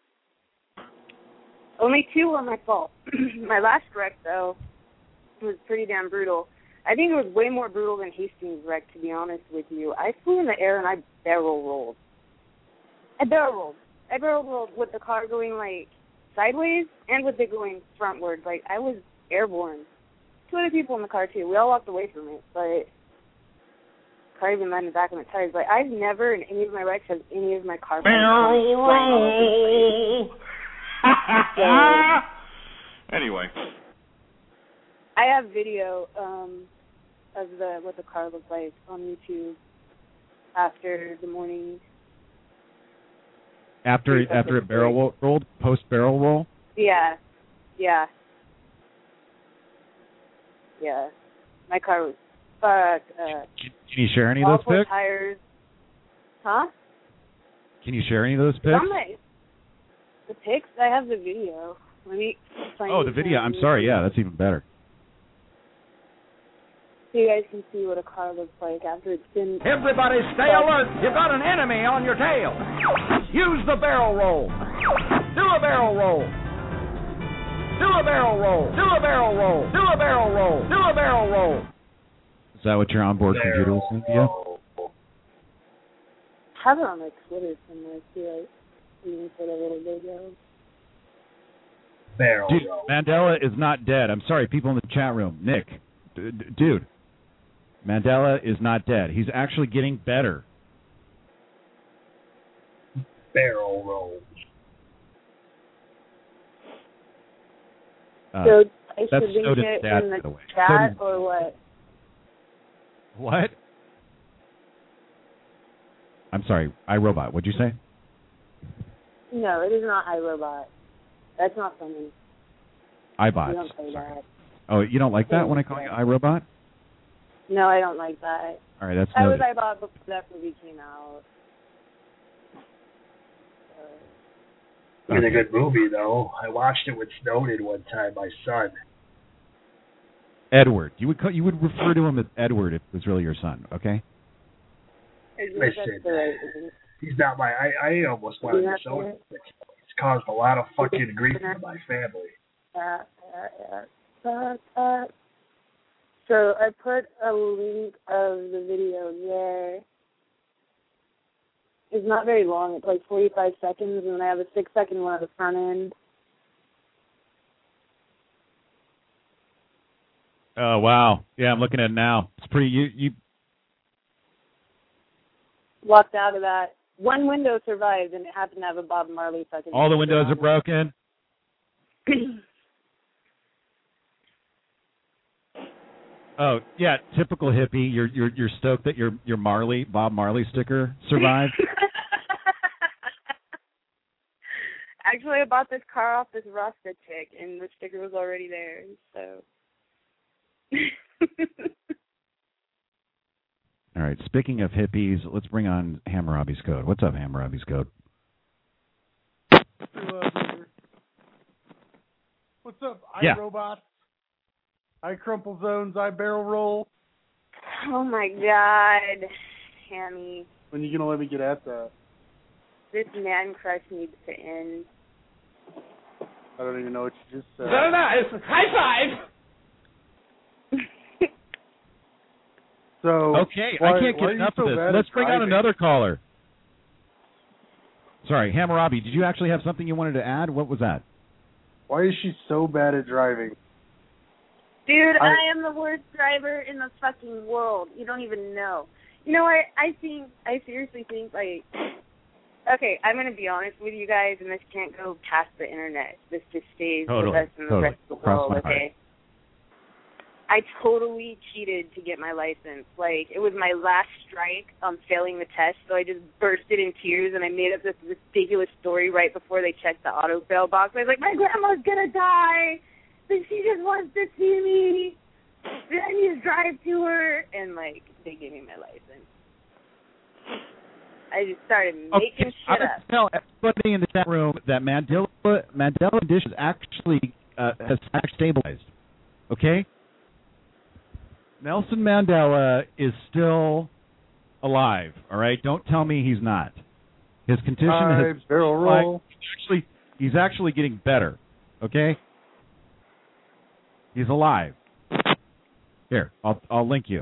only two were my fault. My last wreck, though, was pretty damn brutal. I think it was way more brutal than Hastings' wreck, to be honest with you. I flew in the air and I barrel rolled. I barrel rolled. I barrel rolled with the car going, like, sideways and with it going frontward. Like, I was airborne. Two other people in the car, too. We all walked away from it, but car even landed back on the tires. Like, I've never in any of my wrecks had any of my car barrel roll. So, anyway. I have video um, of the what the car looked like on YouTube after the morning. After after a barrel roll, rolled, post barrel roll. Yeah, yeah, yeah. My car was fucked. Uh, Can you share any of all those four pics? tires. Huh? Can you share any of those pics? On my, the pics. I have the video. Let me. Find Oh, the video. I'm sorry. Yeah, that's even better. So you guys can see what a car looks like after it's been... Everybody stay alert. You've got an enemy on your tail. Use the barrel roll. Do a barrel roll. Do a barrel roll. Do a barrel roll. Do a barrel roll. Do a barrel roll. Is that what your onboard computer is saying to you? I have it on my Twitter somewhere, too. I even put a little video. Barrel Dude, roll. Mandela is not dead. I'm sorry, people in the chat room. Nick, d- d- dude. Mandela is not dead. He's actually getting better. Barrel roll. Uh, so I that's should link Snowden's it dad, in by the the way. chat Snowden's- or what? What? I'm sorry, iRobot. What'd you say? No, it is not iRobot. That's not funny. iBots. You don't say that. Oh, you don't like that when I call you iRobot? No, I don't like that. All right, that's I was noted. iBot before that movie came out. It's a good movie, though. I watched it with Snowden one time, my son. Edward. You would call, you would refer to him as Edward if it was really your son, okay? Listen, he's not my. I, I almost wanted to show him. He's caused a lot of fucking grief to my family. Uh, uh, uh, uh. So I put a link of the video there. It's not very long. It's like forty-five seconds, and then I have a six-second one at the front end. Oh, wow. Yeah, I'm looking at it now. It's pretty... You, you Walked out of that. One window survived, and it happened to have a Bob Marley fucking... All the windows are broken? Oh, yeah, typical hippie. You're you're you're stoked that your your Marley, Bob Marley sticker survived? Actually, I bought this car off this Rasta chick, and the sticker was already there, so... All right, speaking of hippies, let's bring on Hammurabi's Code. What's up, Hammurabi's Code? What's up, Yeah. iRobot? I crumple zones, I barrel roll. Oh my God, Hammy. When are you gonna let me get at that? This man crush needs to end. I don't even know what you just said. Very nice. High five. So Okay, why, I can't why get are you enough so of this. bad Let's at bring on driving? another caller. Sorry, Hammurabi, did you actually have something you wanted to add? What was that? Why is she so bad at driving? Dude, I- I am the worst driver in the fucking world. You don't even know. You know what? I think, I seriously think, like, okay, I'm going to be honest with you guys, and this can't go past the internet. This just stays Totally, with us and the totally. rest of the Cross world, my heart. okay? I totally cheated to get my license. Like, it was my last strike on failing the test, so I just bursted in tears, and I made up this ridiculous story right before they checked the auto-fail box. I was like, my grandma's going to die, but she just wants to see me. I need to drive to her. And, like, they gave me my license. I just started making Okay, I shit would up. tell everybody in the chat room that Mandela Mandela Dish is actually uh, has actually stabilized. Okay, Nelson Mandela is still alive. All right, don't tell me he's not. His condition has Hi, barrel roll. actually he's actually getting better. Okay, he's alive. Here, I'll I'll link you.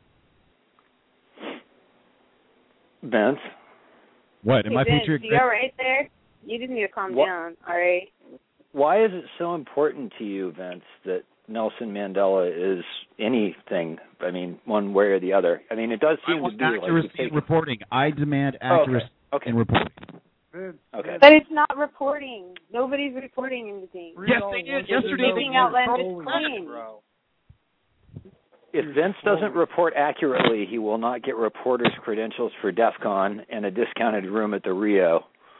Vince? What? Am Hey, I Vince, picturing? you all right there? You just need to calm What? down, all right? Why is it so important to you, Vince, that Nelson Mandela is anything? I mean, one way or the other. I mean, it does I seem to want be like accuracy you've in taken... reporting. I demand Oh, okay. accuracy Okay. in reporting. Vince, Okay. But it's not reporting. Nobody's reporting anything. Yes, they did. Yesterday they Speaking did. outlandish Holy claims. bro. If Vince doesn't report accurately, he will not get reporter's credentials for DEF CON and a discounted room at the Rio.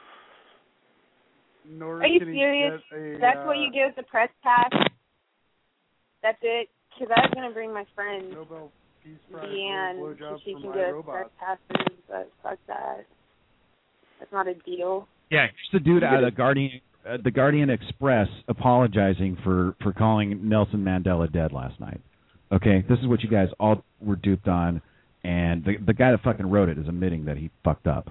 Nor Are you can he serious? get a, That's uh, what you get with the press pass? That's it? Because I was going to bring my friend, Nobel Peace Prize Deanne, blowjob so she from can get us iRobot. press passes, but fuck that. That's not a deal. Yeah, here's the dude out of the Guardian, uh, the Guardian Express, apologizing for, for calling Nelson Mandela dead last night. Okay, this is what you guys all were duped on, and the the guy that fucking wrote it is admitting that he fucked up.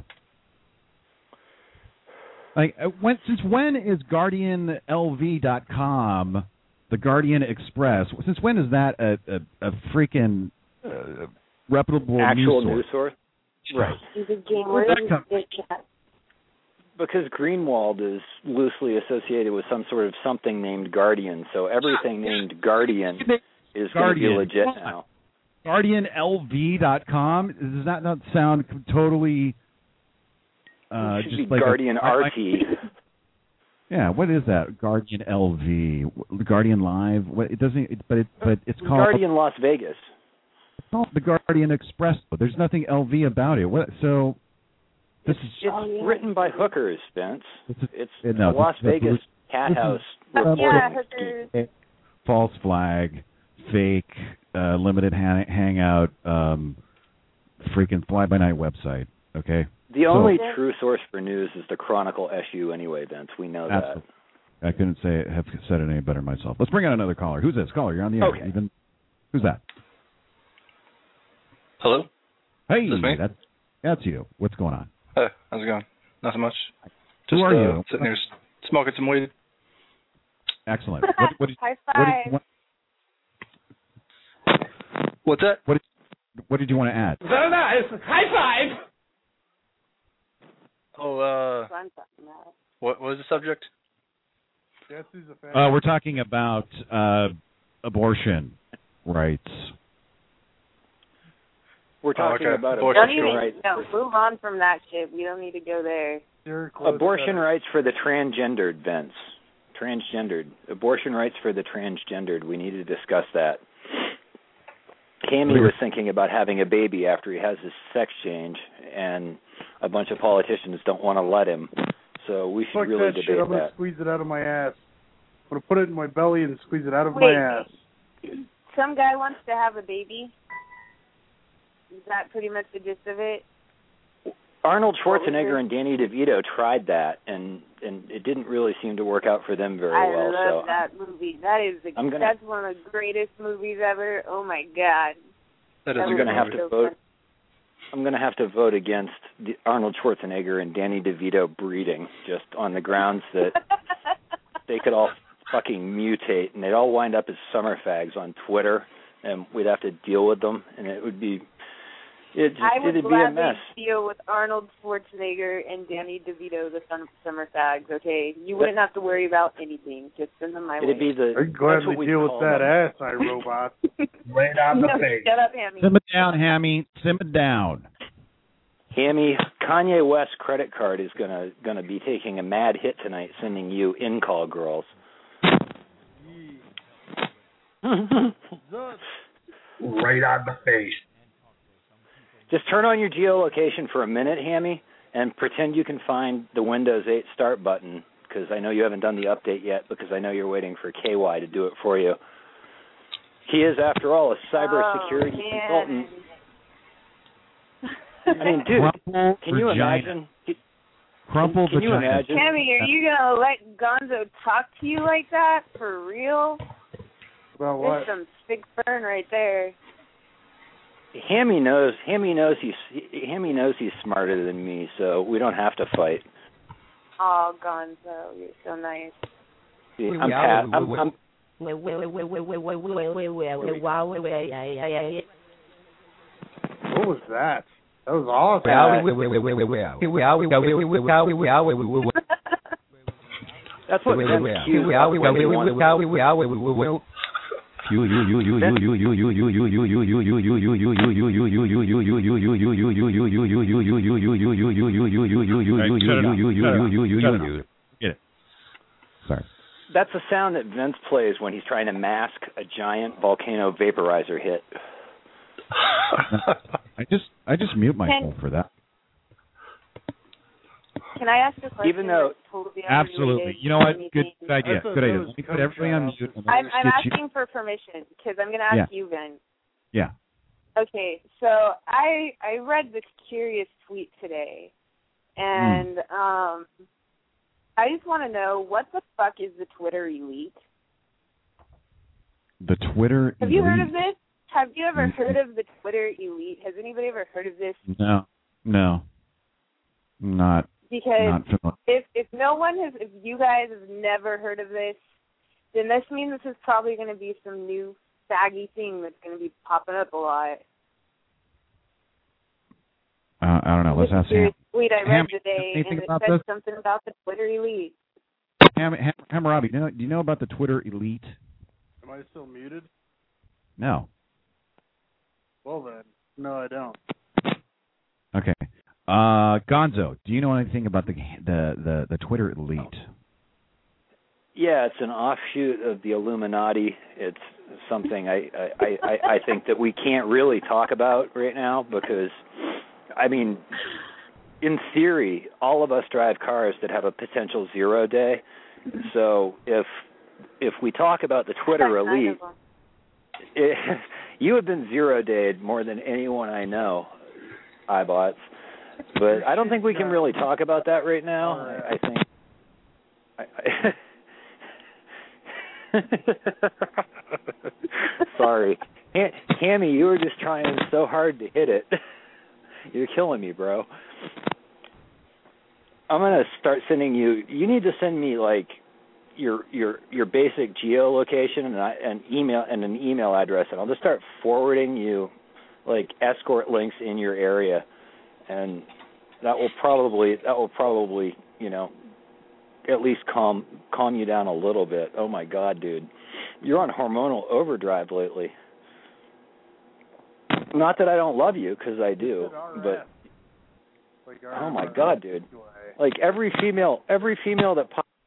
Like, uh, when since when is Guardian L V dot com, the Guardian Express? Since when is that a a, a freaking uh, reputable Actual news news source? source? Right. He's a gamer. Where'd that He's come a big cat. Because Greenwald is loosely associated with some sort of something named Guardian, so everything named Guardian is going to be Guardian. legit Come on. now. Guardian L V dot com? Does that not sound totally uh, It should just be like Guardian a, R T. Yeah, what is that? Guardian L V, Guardian Live. What it doesn't, it, but it, but it's called Guardian Las Vegas. It's called the Guardian Express. There's nothing L V about it. What? So this It's, is it's written by hookers, Vince. It's, a, It's it, no, a Las this is- Vegas this cat is- house uh, Yeah, reporting scheme. hookers. false flag, fake, uh, limited hang- hangout, um, freaking fly by night website. Okay. The So- only true source for news is the Chronicle S U anyway, Vince. We know Absolutely. I couldn't say have said it any better myself. Let's bring out another caller. Who's this caller? You're on the air. Okay. Even Who's that? Hello? Hey, Is this me? that's, that's you. What's going on? Hey, how's it going? Nothing much. Who Just, are uh, you? Sitting here s- smoking some weed. Excellent. What, what did, High what did five. you want, What's that? what did, what did you want to add? Very nice. High five. Oh, uh, That's what I'm talking about. what, what was the subject? Jesse's a fan. Uh, we're talking about uh, abortion rights. We're talking Oh, okay. about Abortion. Don't abortion even, rights. no, move on from that shit. We don't need to go there. You're close Abortion to rights for the transgendered, Vince. Transgendered. Abortion rights for the transgendered. We need to discuss that. Cammy was thinking about having a baby after he has his sex change, and a bunch of politicians don't want to let him. So we should Fuck really that debate shit. I'm going to that. squeeze it out of my ass. I'm going to put it in my belly and squeeze it out of Wait, my ass. some guy wants to have a baby. Is that pretty much the gist of it? Arnold Schwarzenegger and Danny DeVito tried that, and and it didn't really seem to work out for them very I well. love so that movie. That is the, I'm gonna- that's one of the greatest movies ever. Oh my god. That is I'm a going to good have movie. to vote. I'm going to have to vote against the Arnold Schwarzenegger and Danny DeVito breeding, just on the grounds that they could all fucking mutate, and they'd all wind up as summer fags on Twitter, and we'd have to deal with them, and it would be it just I would it'd be a gladly mess. deal with Arnold Schwarzenegger and Danny DeVito, the son of summer fags, okay? You wouldn't have to worry about anything. Just send them my It'd way. be the I that's gladly what we deal with call that them. ass, I robot. Right on the No, face. shut up, Hammy. Simmer down, Hammy. Simmer down. Hammy, Kanye West's credit card is gonna gonna be taking a mad hit tonight, sending you in call girls. Right on the face. Just turn on your geolocation for a minute, Hammy, and pretend you can find the Windows eight Start button, because I know you haven't done the update yet, because I know you're waiting for K Y to do it for you. He is, after all, a cybersecurity oh, consultant. I mean, dude, Crumple can you vagina. imagine? Can, Crumple can you vagina. imagine? Hammy, are you going to let Gonzo talk to you like that? For real? About There's what? some big burn right there. Hammy knows. Hammy knows he's. Hammy knows he's smarter than me, so we don't have to fight. Oh, Gonzo, you're so nice. I'm Pat. I'm, I'm, What was that? That was awesome. that's what Vince queued up when he wants. Get it. Sorry. That's the sound that Vince plays when he's trying to mask a giant volcano vaporizer hit. I just I just mute myself Can- for that. Can I ask a question? Even though- that's totally Absolutely. unrelated You know to what? Good anything? idea. I thought Good that idea. was Let me put everybody on mute. and I'm, let's I'm get you- asking for permission because I'm going to ask Yeah. you, Vince. Yeah. Okay, so I I read this curious tweet today, and Hmm. um, I just want to know what the fuck is the Twitter elite? The Twitter Have you heard elite. of this? Have you ever Mm-mm. heard of the Twitter elite? Has anybody ever heard of this? No. No. Not Because not familiar. if if no one has, if you guys have never heard of this, then this means this is probably going to be some new saggy thing that's going to be popping up a lot. Uh, I don't know. Let's ask Ham. Tweet I read Ham, today, anything and it about said this? something about the Twitter elite. Ham, Ham, Hammurabi, do you know, do you know about the Twitter elite? Am I still muted? No. Well then, no, I don't. Okay. Uh, Gonzo, do you know anything about the the the, the Twitter elite? Yeah, it's an offshoot of the Illuminati. It's something I, I, I, I think that we can't really talk about right now because, I mean, in theory, all of us drive cars that have a potential zero day. So if if we talk about the Twitter elite, it, you have been zero dayed more than anyone I know, iBots. But I don't think we can really talk about that right now. I, I think. I, I Sorry. Hammy, you were just trying so hard to hit it. You're killing me, bro. I'm gonna start sending you. You need to send me like your your your basic geolocation and I, an email and an email address, and I'll just start forwarding you like escort links in your area, and that will probably that will probably you know at least calm calm you down a little bit. Oh my God, dude, you're on hormonal overdrive lately. Not that I don't love you, because I do, but oh my God, dude. Like every female, every female that pops.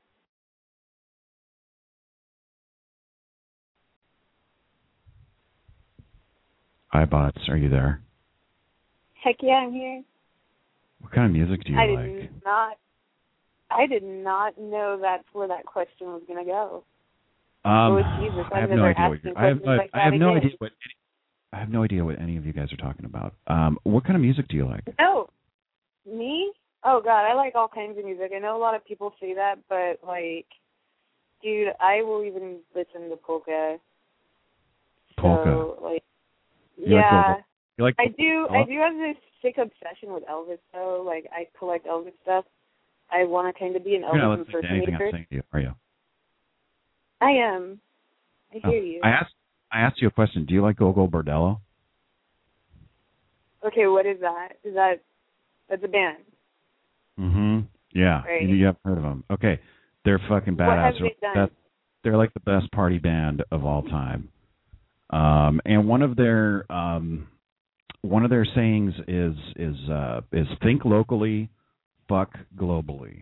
Hi, bots. Are you there? Heck yeah, I'm here. What kind of music do you I like? did not. I did not know that's where that question was going to go. Um, oh, Jesus, I have never no idea asked what you're. you I have, questions like I have that no again. idea what. I have no idea what any of you guys are talking about. Um, what kind of music do you like? Oh, me? Oh God, I like all kinds of music. I know a lot of people say that, but like, dude, I will even listen to polka. Polka. So, like, You like yeah, polka? You like I do. polka? I do have this sick obsession with Elvis, though. Like, I collect Elvis stuff. I want to kind of be an You're not Elvis listening to anything I'm impersonator. saying to you, are you? I am. I Oh, hear you. I asked. I asked you a question. Do you like Gogo Bordello? Okay, what is that? Is that that's a band? Mm-hmm. Yeah. Right. You, you haven't heard of them. Okay. They're fucking badass. What have they done? That- they're like the best party band of all time. Um, and one of their um, one of their sayings is is uh, is think locally, fuck globally.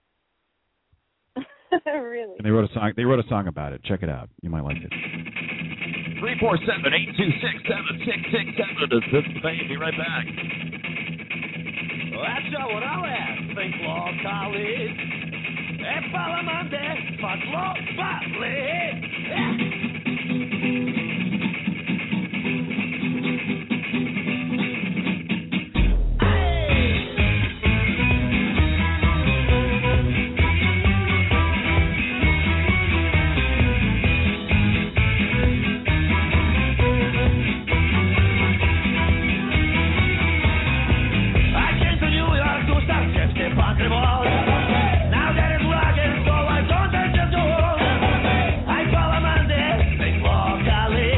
Really? And they wrote a song. They wrote a song about it. Check it out. You might like it. Three four seven eight two six seven six six seven. This is the thing. Be right back. Well, that's not what I'll ask. Think locally. E palamante, fuck Now that it's rocking, so I don't touch the door. I follow Monday, think locally.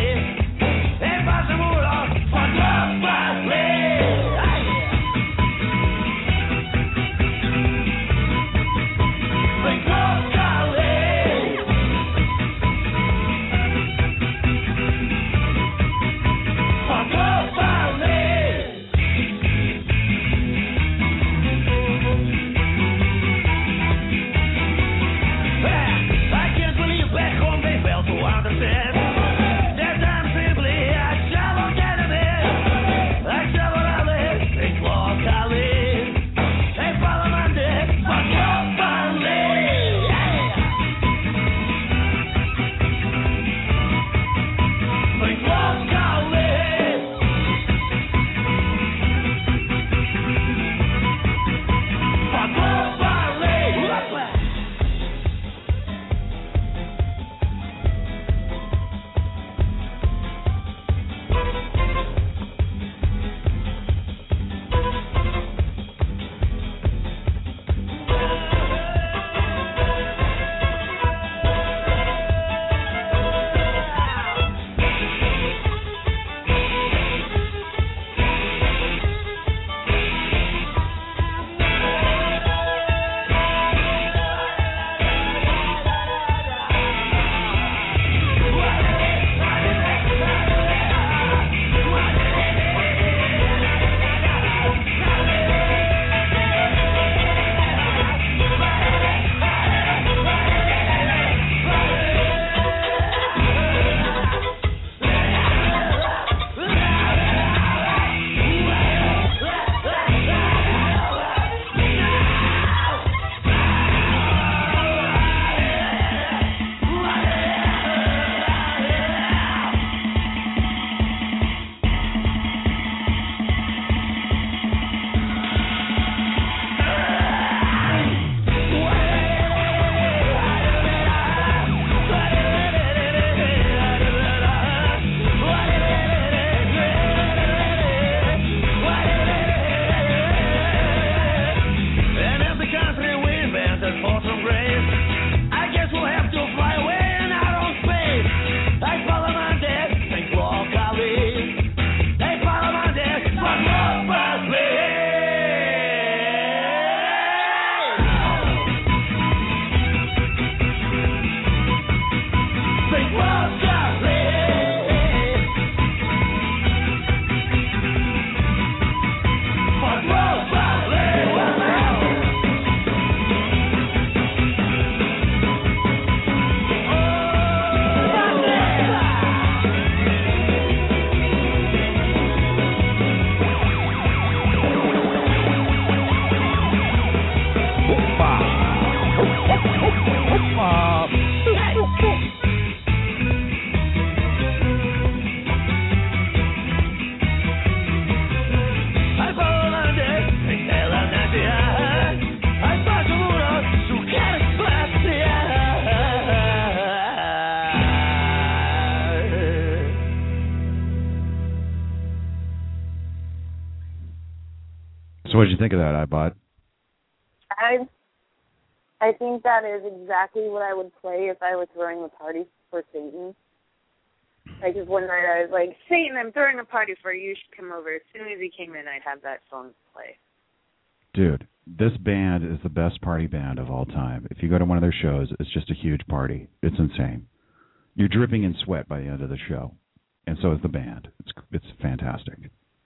So what did you think of that, iBot? I I think that is exactly what I would play if I was throwing a party for Satan. Like, just one night I was like, Satan, I'm throwing a party for you. You should come over. As soon as he came in, I'd have that song play. Dude, this band is the best party band of all time. If you go to one of their shows, it's just a huge party. It's insane. You're dripping in sweat by the end of the show. And so is the band. It's it's fantastic.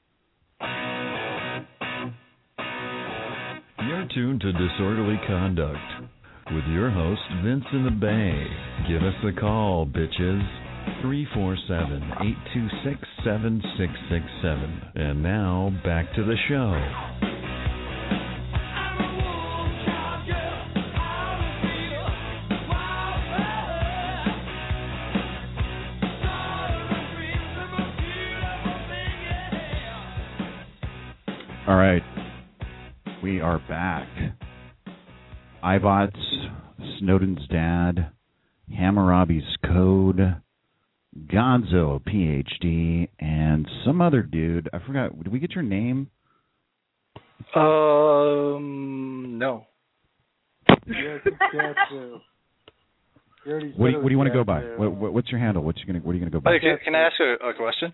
You're tuned to Disorderly Conduct with your host, Vince in the Bay. Give us a call, bitches. three four seven, eight two six, seven six six seven. And now, back to the show. All right. We are back. iBots, Snowden's dad, Hammurabi's Code, Gonzo, P H D, and some other dude. I forgot. Did we get your name? Um, no. Yes, it's Gatsu. You already What do said you, it what do you want to go was by? Gatsu. What, what, what's your handle? What's you gonna? What are you gonna go by? Hey, can, can I ask a, a question?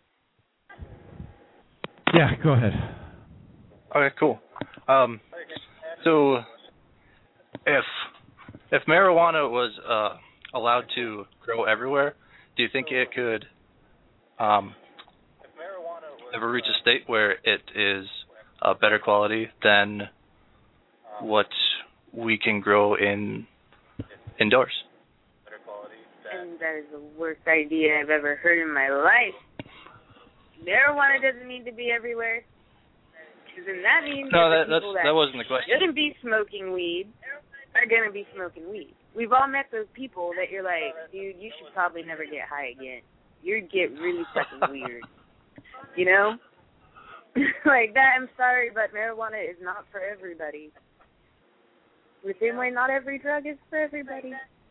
Yeah, go ahead. Okay, cool. Um, so if if marijuana was uh, allowed to grow everywhere, do you think it could um, ever reach a state where it is a better quality than what we can grow in indoors? And that is the worst idea I've ever heard in my life. Marijuana doesn't need to be everywhere. Because then that means No, that, that the people that's, that wasn't the question. shouldn't be smoking weed are going to be smoking weed. We've all met those people that you're like, dude, you should probably never get high again. You'd get really fucking weird. You know? Like that, I'm sorry, but marijuana is not for everybody. The same way not every drug is for everybody.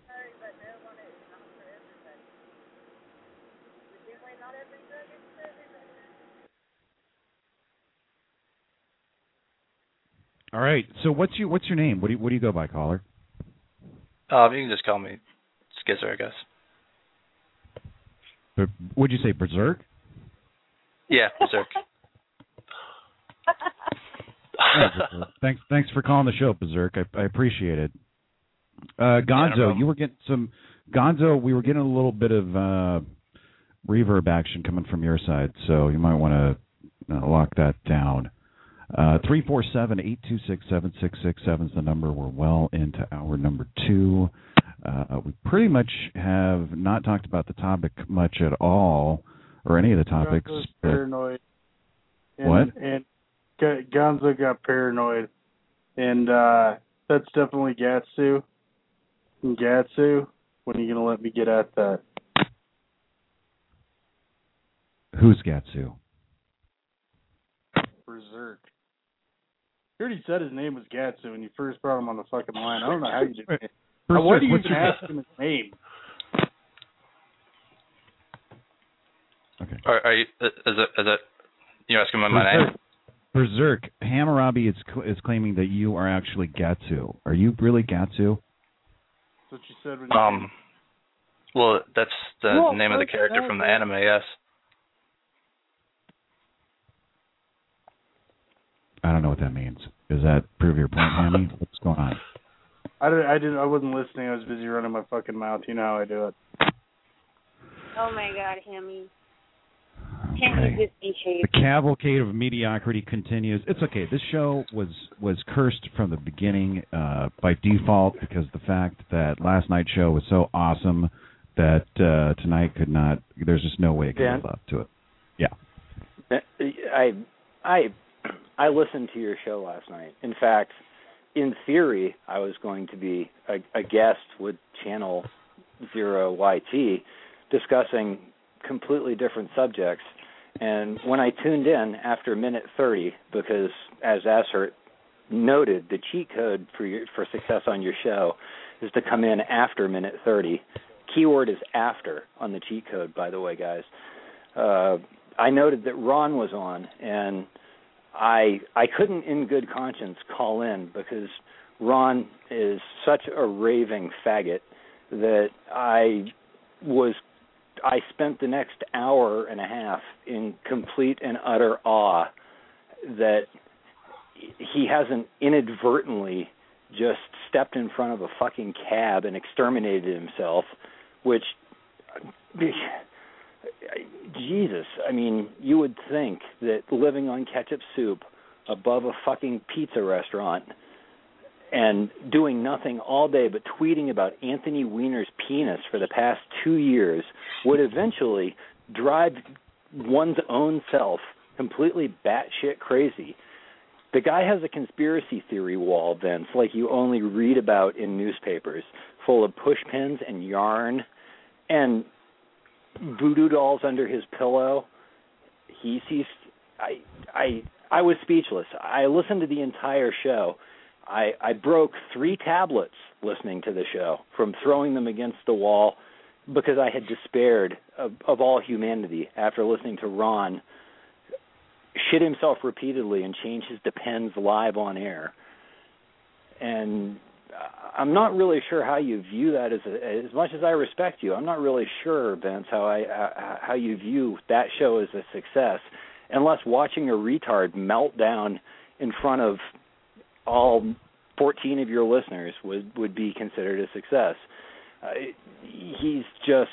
All right. So what's your what's your name? What do you what do you go by, caller? Um, you can just call me Skizzer, I guess. But what'd you say, Berserk? Yeah, Berserk. Yeah, Berserk. Thanks thanks for calling the show, Berserk. I, I appreciate it. Uh, Gonzo, Yeah, no you were getting some Gonzo. We were getting a little bit of uh, reverb action coming from your side, so you might want to uh, lock that down. Uh, three four seven, eight two six, seven six six seven is the number. We're well into hour number two. Uh, we pretty much have not talked about the topic much at all, or any of the topics. Gonzo's but- paranoid. And, What? And G- Gonzo got paranoid, and uh, that's definitely Gatsu. And Gatsu, when are you gonna let me get at that? Who's Gatsu? Berserk. You already said his name was Gatsu when you first brought him on the fucking line. I don't know how you did it. Berserk, Why do you what's even your- ask him his name? Okay. Are, are you? Is it? Is it? You asking my, my Berserk. name? Berserk. Hammurabi is cl- is claiming that you are actually Gatsu. Are you really Gatsu? That's what you said when you Um. Well, that's the Well, name of the okay, character from the okay. anime. Yes. I don't know what that means. Does that prove your point, Hammy? What's going on? I didn't, I didn't. I wasn't listening. I was busy running my fucking mouth. You know how I do it. Oh my God, Hammy. Okay. Hammy just The behaved. cavalcade of mediocrity continues. It's okay. This show was was cursed from the beginning uh, by default because the fact that last night's show was so awesome that uh, tonight could not. There's just no way it could Dan? live up to it. Yeah. I I I listened to your show last night. In fact, in theory, I was going to be a, a guest with Channel Zero Y T discussing completely different subjects. And when I tuned in after minute thirty, because as Assert noted, the cheat code for your, for success on your show is to come in after minute thirty. Keyword is after on the cheat code, by the way, guys. Uh, I noted that Ron was on, and I I couldn't in good conscience call in because Ron is such a raving faggot that I was I spent the next hour and a half in complete and utter awe that he hasn't inadvertently just stepped in front of a fucking cab and exterminated himself, which, Jesus, I mean, you would think that living on ketchup soup above a fucking pizza restaurant and doing nothing all day but tweeting about Anthony Weiner's penis for the past two years would eventually drive one's own self completely batshit crazy. The guy has a conspiracy theory wall, Vince, like you only read about in newspapers, full of push pins and yarn and voodoo dolls under his pillow. He sees. I I I was speechless. I listened to the entire show. I, I broke three tablets listening to the show from throwing them against the wall because I had despaired of, of all humanity after listening to Ron shit himself repeatedly and change his Depends live on air. And I'm not really sure how you view that as a, as much as I respect you. I'm not really sure, Vince, how I uh, how you view that show as a success, unless watching a retard melt down in front of all fourteen of your listeners would, would be considered a success. Uh, he's just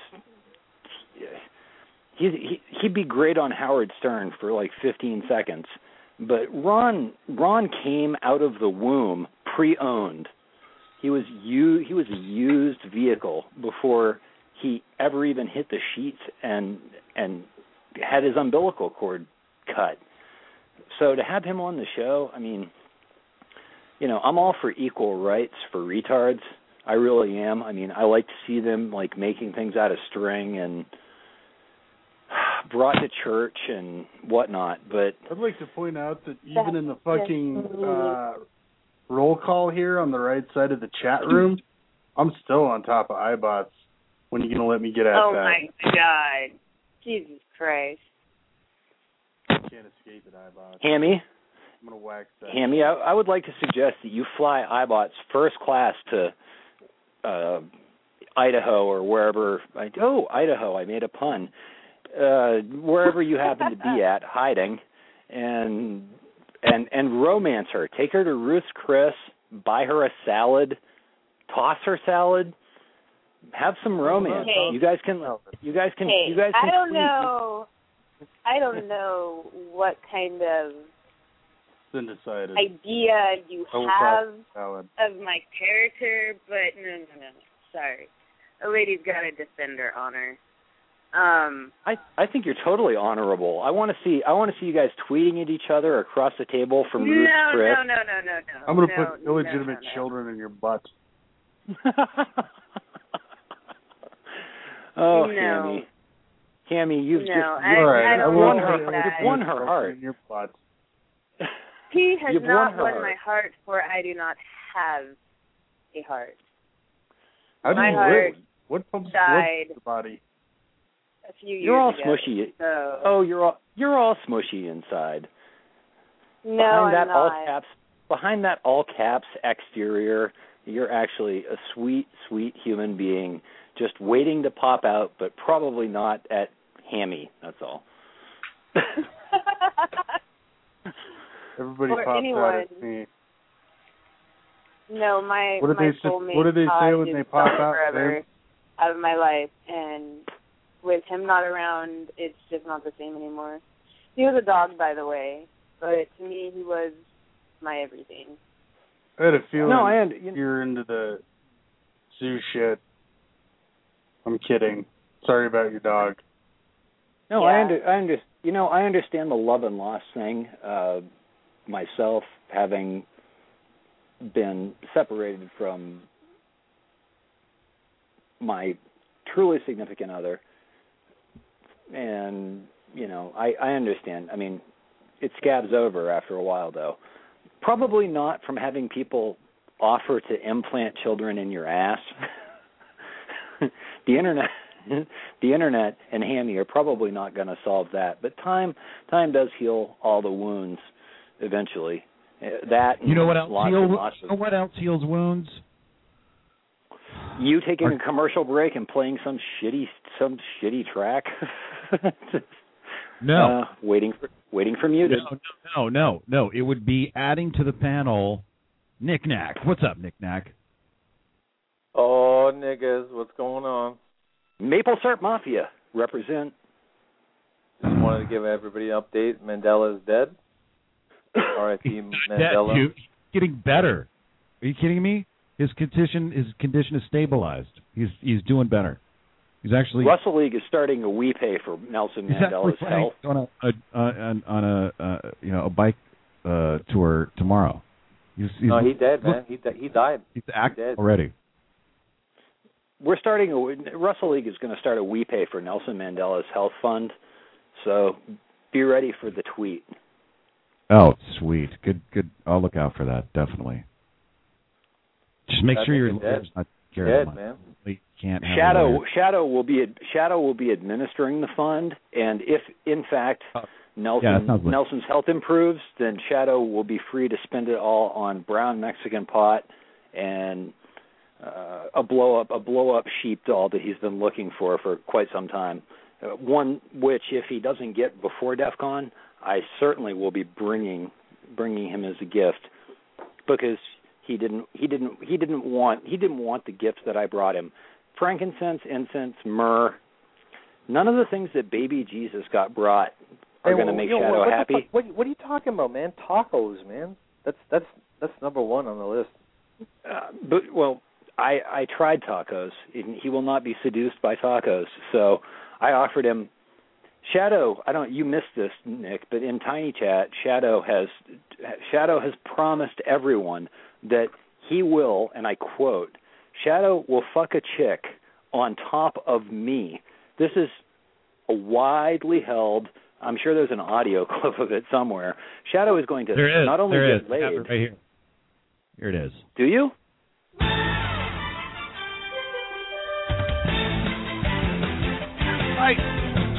he's, he he'd be great on Howard Stern for like fifteen seconds, but Ron Ron came out of the womb pre-owned. He was u- he was a used vehicle before he ever even hit the sheets and and had his umbilical cord cut. So to have him on the show, I mean, you know, I'm all for equal rights for retards. I really am. I mean, I like to see them like making things out of string and brought to church and whatnot. But I'd like to point out that even in the fucking uh, roll call here on the right side of the chat room, I'm still on top of iBots. When are you gonna let me get at oh that? Oh my God, Jesus Christ! Can't escape it, iBots. Hammy. I'm gonna wax that. Hammy, I, I would like to suggest that you fly iBots first class to uh, Idaho or wherever. I, oh, Idaho! I made a pun. Uh, wherever you happen to be at, hiding, and and and romance her. Take her to Ruth's Chris. Buy her a salad. Toss her salad. Have some romance. Hey. You guys can. You guys can. Hey, you guys can I don't tweet. know. I don't know what kind of Undecided. idea you Oh, have salad. of my character, but no, no, no, no. Sorry. A lady's got to defend her honor. Um, I I think you're totally honorable. I want to see I want to see you guys tweeting at each other across the table from no, Ruth's Chris. no, no, no, no, no. I'm gonna no, put illegitimate no, no, no. children in your butt. Oh, No. Hammy, Hammy, you've No, just I- you've, I you've don't won want her. that. You've won her heart. In your butt. He has You've not won her won heart. my heart, for I do not have a heart. How do My you heart live? What pumps died blood to the body? A few years You're all ago. smushy. So. Oh, you're all you're all smushy inside. No, behind I'm that not. all caps behind that all caps exterior, you're actually a sweet, sweet human being, just waiting to pop out, but probably not at Hammy. That's all. Everybody Or pops anyone. out at me. No, my What do my they say- soulmate what do they say Todd when is they pop gone out, forever Vince? out of my life, and with him not around, it's just not the same anymore. He was a dog, by the way, but to me, he was my everything. I had a feeling No, I und- you know- you're into the zoo shit. I'm kidding. Sorry about your dog. No, Yeah. I under, I under, you know, I understand the love and loss thing. Uh, myself, having been separated from my truly significant other, and you know, I, I understand. I mean, it scabs over after a while, though. Probably not from having people offer to implant children in your ass. The internet. The internet and Hammy are probably not going to solve that, but time time does heal all the wounds. eventually. Uh, that You know what else lots heals? and lots You of, know what else heals wounds? you taking Are- a commercial break and playing some shitty some shitty track. No. Uh, waiting for waiting for muted. No, no, no, no. It would be adding to the panel. Nick Knack. What's up, Nick Knack? Oh, niggas, what's going on? Maple Syrup Mafia represent. Just wanted to give everybody an update. Mandela is dead. R I P Mandela. That dude, he's getting better. Are you kidding me? His condition, his condition is stabilized. He's he's doing better. He's actually Russell League is starting a we pay for Nelson he's Mandela's actually planning health. on a, a on, on a uh, you know a bike uh, tour tomorrow. He's, he's, No, he dead, man. He di- he died. He's active dead. already. We're starting a Russell League is going to start a we pay for Nelson Mandela's health fund. So be ready for the tweet. Oh, sweet. Good, good. I'll look out for that, definitely. Just make That sure your nigga's lawyer's dead. not carrying Dead, money. man. You can't have a Shadow lawyer. Shadow will be Shadow will be administering the fund, and if in fact Nelson Yeah, that sounds good. Nelson's health improves, then Shadow will be free to spend it all on brown Mexican pot and uh, a blow up a blow up sheepdog that he's been looking for for quite some time. Uh, one which, if he doesn't get before DEF CON, I certainly will be bringing bringing him as a gift, because he didn't he didn't he didn't want he didn't want the gifts that I brought him. Frankincense, incense, myrrh. None of the things that baby Jesus got brought are Hey, going to well, make yo, Shadow what the happy. fuck- What, what are you talking about, man? Tacos, man. That's that's that's number one on the list. Uh, but well, I I tried tacos. and He will not be seduced by tacos. So I offered him Shadow. I don't. You missed this, Nick, but in Tiny Chat, Shadow has Shadow has promised everyone that he will, and I quote, Shadow will fuck a chick on top of me. This is a widely held. I'm sure there's an audio clip of it somewhere. Shadow is going to There is. not only there get is. laid. I have it right here. Here it is. Do you? Right.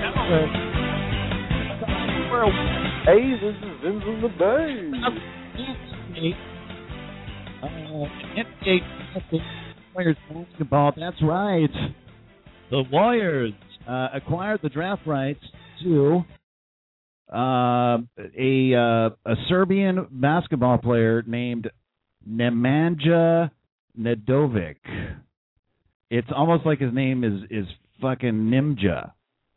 Hey, this is Vince in the Bay. Uh, N B A Warriors basketball. That's right. The Warriors uh, acquired the draft rights to uh, a uh, a Serbian basketball player named Nemanja Nedovic. It's almost like his name is is fucking Nimja.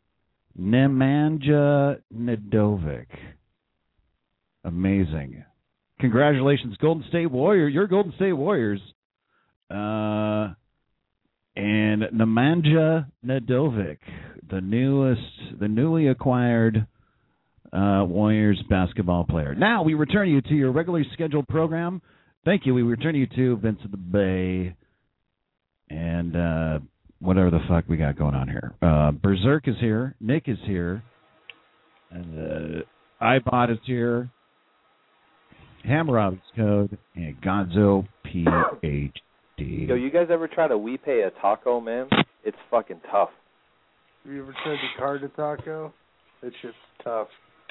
Nemanja Nedovic. Amazing. Congratulations, Golden State Warriors. Your Golden State Warriors. Uh, and Nemanja Nedovic, the newest, the newly acquired uh, Warriors basketball player. Now we return you to your regularly scheduled program. Thank you. We return you to Vincent the Bay and uh, whatever the fuck we got going on here. Uh, Berserk is here. Nick is here. Uh, iBot is here. Hammurabi's Code and Gonzo P H D. Yo, you guys ever try to we pay a taco, man? It's fucking tough. Have you ever tried to card a taco? It's just tough.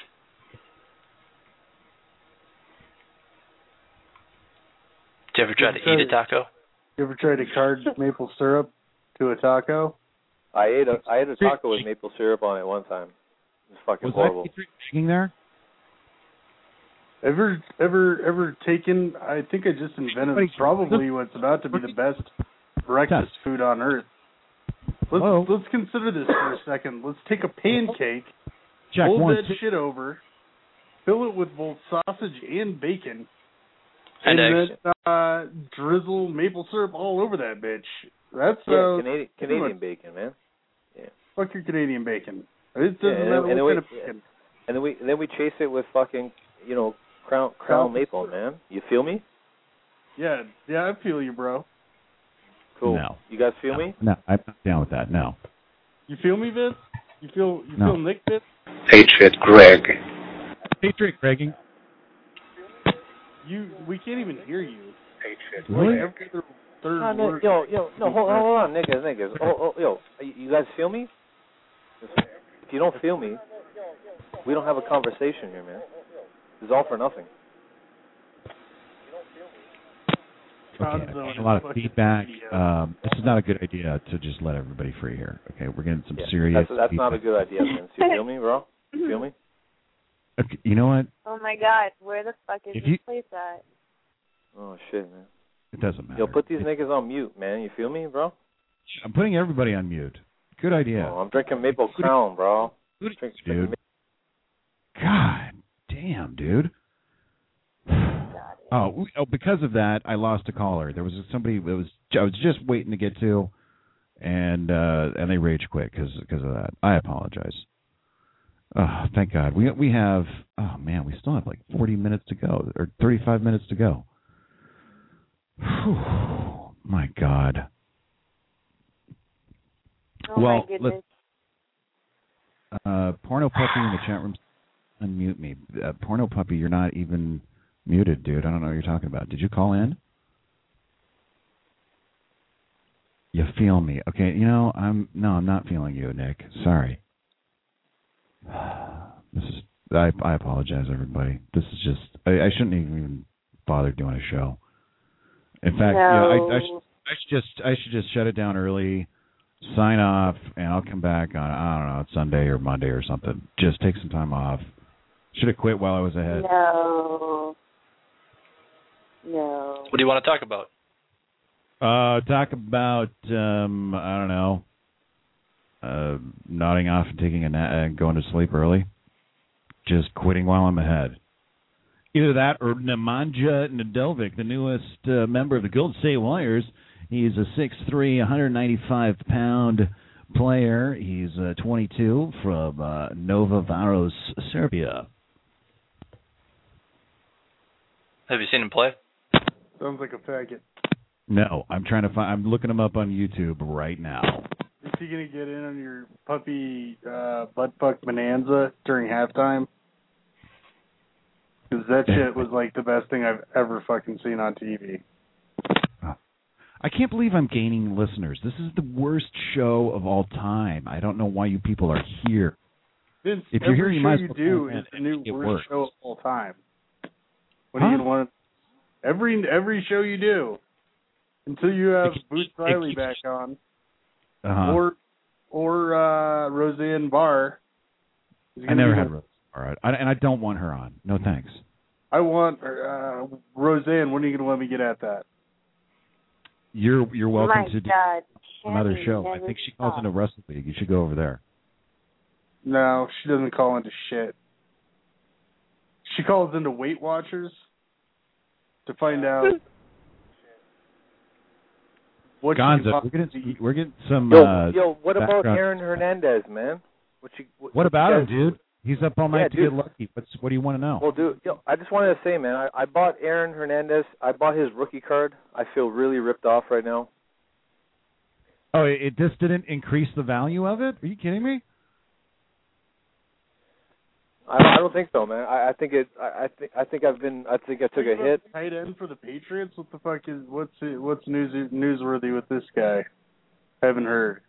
Did you ever try to eat a taco? You ever tried to card maple syrup to a taco? I ate a I ate a taco with maple syrup on it one time. It was fucking Was horrible. that Patriot there? Ever, ever, ever taken? I think I just invented probably what's about to be the best breakfast food on earth. Let's Whoa. let's consider this for a second. Let's take a pancake, Check fold one, that two. shit over, fill it with both sausage and bacon, And and eggs. then uh, drizzle maple syrup all over that bitch. That's Yeah, uh, Canadian pretty Canadian much- bacon, man. Yeah. Fuck your Canadian bacon. It doesn't Yeah, and, matter then- and what then we, kind of bacon. and then we and then we chase it with fucking, you know, crown crown Crown maple, man. You feel me? Yeah, yeah, I feel you, bro. Cool. No. You guys feel me? No, I'm not down with that. No. You feel me, Vince? You feel you No. feel Nick, Vince? Patriot Greg. Patriot Gregging. You we can't even hear you. Patriot Really? Like every other third No, no, word. yo, yo, no, hold, hold on, niggas, niggas. Oh, oh, yo, you you guys feel me? If you don't feel me, we don't have a conversation here, man. It's all for nothing. Okay, I get a lot of feedback. Um, this is not a good idea to just let everybody free here. Okay, we're getting some yeah, serious. That's, that's feedback. not a good idea, Vince. You feel me, bro? You feel me? Okay, you know what? Oh my God, where the fuck is If this you- place at? Oh shit, man. It doesn't matter. Yo, put these It, niggas on mute, man. You feel me, bro? I'm putting everybody on mute. Good idea. Oh, I'm drinking Maple Crown, bro. Good, Drink, dude. drink God damn, dude. Oh, we- oh, because of that, I lost a caller. There was somebody that was I was just waiting to get to, and uh, and they rage quit because because of that. I apologize. Oh, thank God. We we have. Oh man, we still have like forty minutes to go, or thirty-five minutes to go. Whew, my God. Oh well, my goodness. let's. Uh, Porno Puppy in the chat room, unmute me. Uh, Porno Puppy, you're not even muted, dude. I don't know what you're talking about. Did you call in? You feel me? Okay, you know, I'm no, I'm not feeling you, Nick. Sorry. This is I I apologize, everybody. This is just I, I shouldn't even bother doing a show. In fact, no. you know, I, I, should, I should just I should just shut it down early, sign off, and I'll come back on I don't know Sunday or Monday or something. Just take some time off. Should have quit while I was ahead. No. No. What do you want to talk about? Uh, talk about um, I don't know, uh, nodding off and taking a nap and going to sleep early. Just quitting while I'm ahead. Either that or Nemanja Nedovic, the newest uh, member of the Golden State Warriors. He's a six three, one hundred ninety-five pound player. He's uh, twenty-two from uh, Nova Varos, Serbia. Have you seen him play? Sounds like a faggot. No, I'm trying to find. I'm looking him up on YouTube right now. Is he gonna get in on your puppy uh, butt fuck bonanza during halftime? Because that shit was like the best thing I've ever fucking seen on T V. I can't believe I'm gaining listeners. This is the worst show of all time. I don't know why you people are here. Vince, if you're here, every you show might as you well do call in. is the new It worst works. show of all time. What Huh? are you gonna want? Every every show you do, until you have It- Boots it Riley keeps- back on, Uh-huh. or or uh, Roseanne Barr. is I gonna never be had the- Rose. All right, I, and I don't want her on. No thanks. I want uh, Roseanne. When are you going to let me get at that? You're you're welcome My to do God. another Shannon show. I never think she calls stops. into Wrestle League. You should go over there. No, she doesn't call into shit. She calls into Weight Watchers to find out what she can Gonzo, we're possibly getting eat. we're getting some. Yo, uh, yo, what about background- Aaron Hernandez, man? What you? What, What about you him, guys- dude? He's up all night Yeah, to dude. get lucky. What's what do you want to know? Well, dude, yo, I just wanted to say, man, I, I bought Aaron Hernandez. I bought his rookie card. I feel really ripped off right now. Oh, it, it just didn't increase the value of it? Are you kidding me? I, I don't think so, man. I, I think it. I, I think. I think I've been. I think I took a hit. Tight end for the Patriots. What the fuck is what's it, what's news newsworthy with this guy? Haven't heard.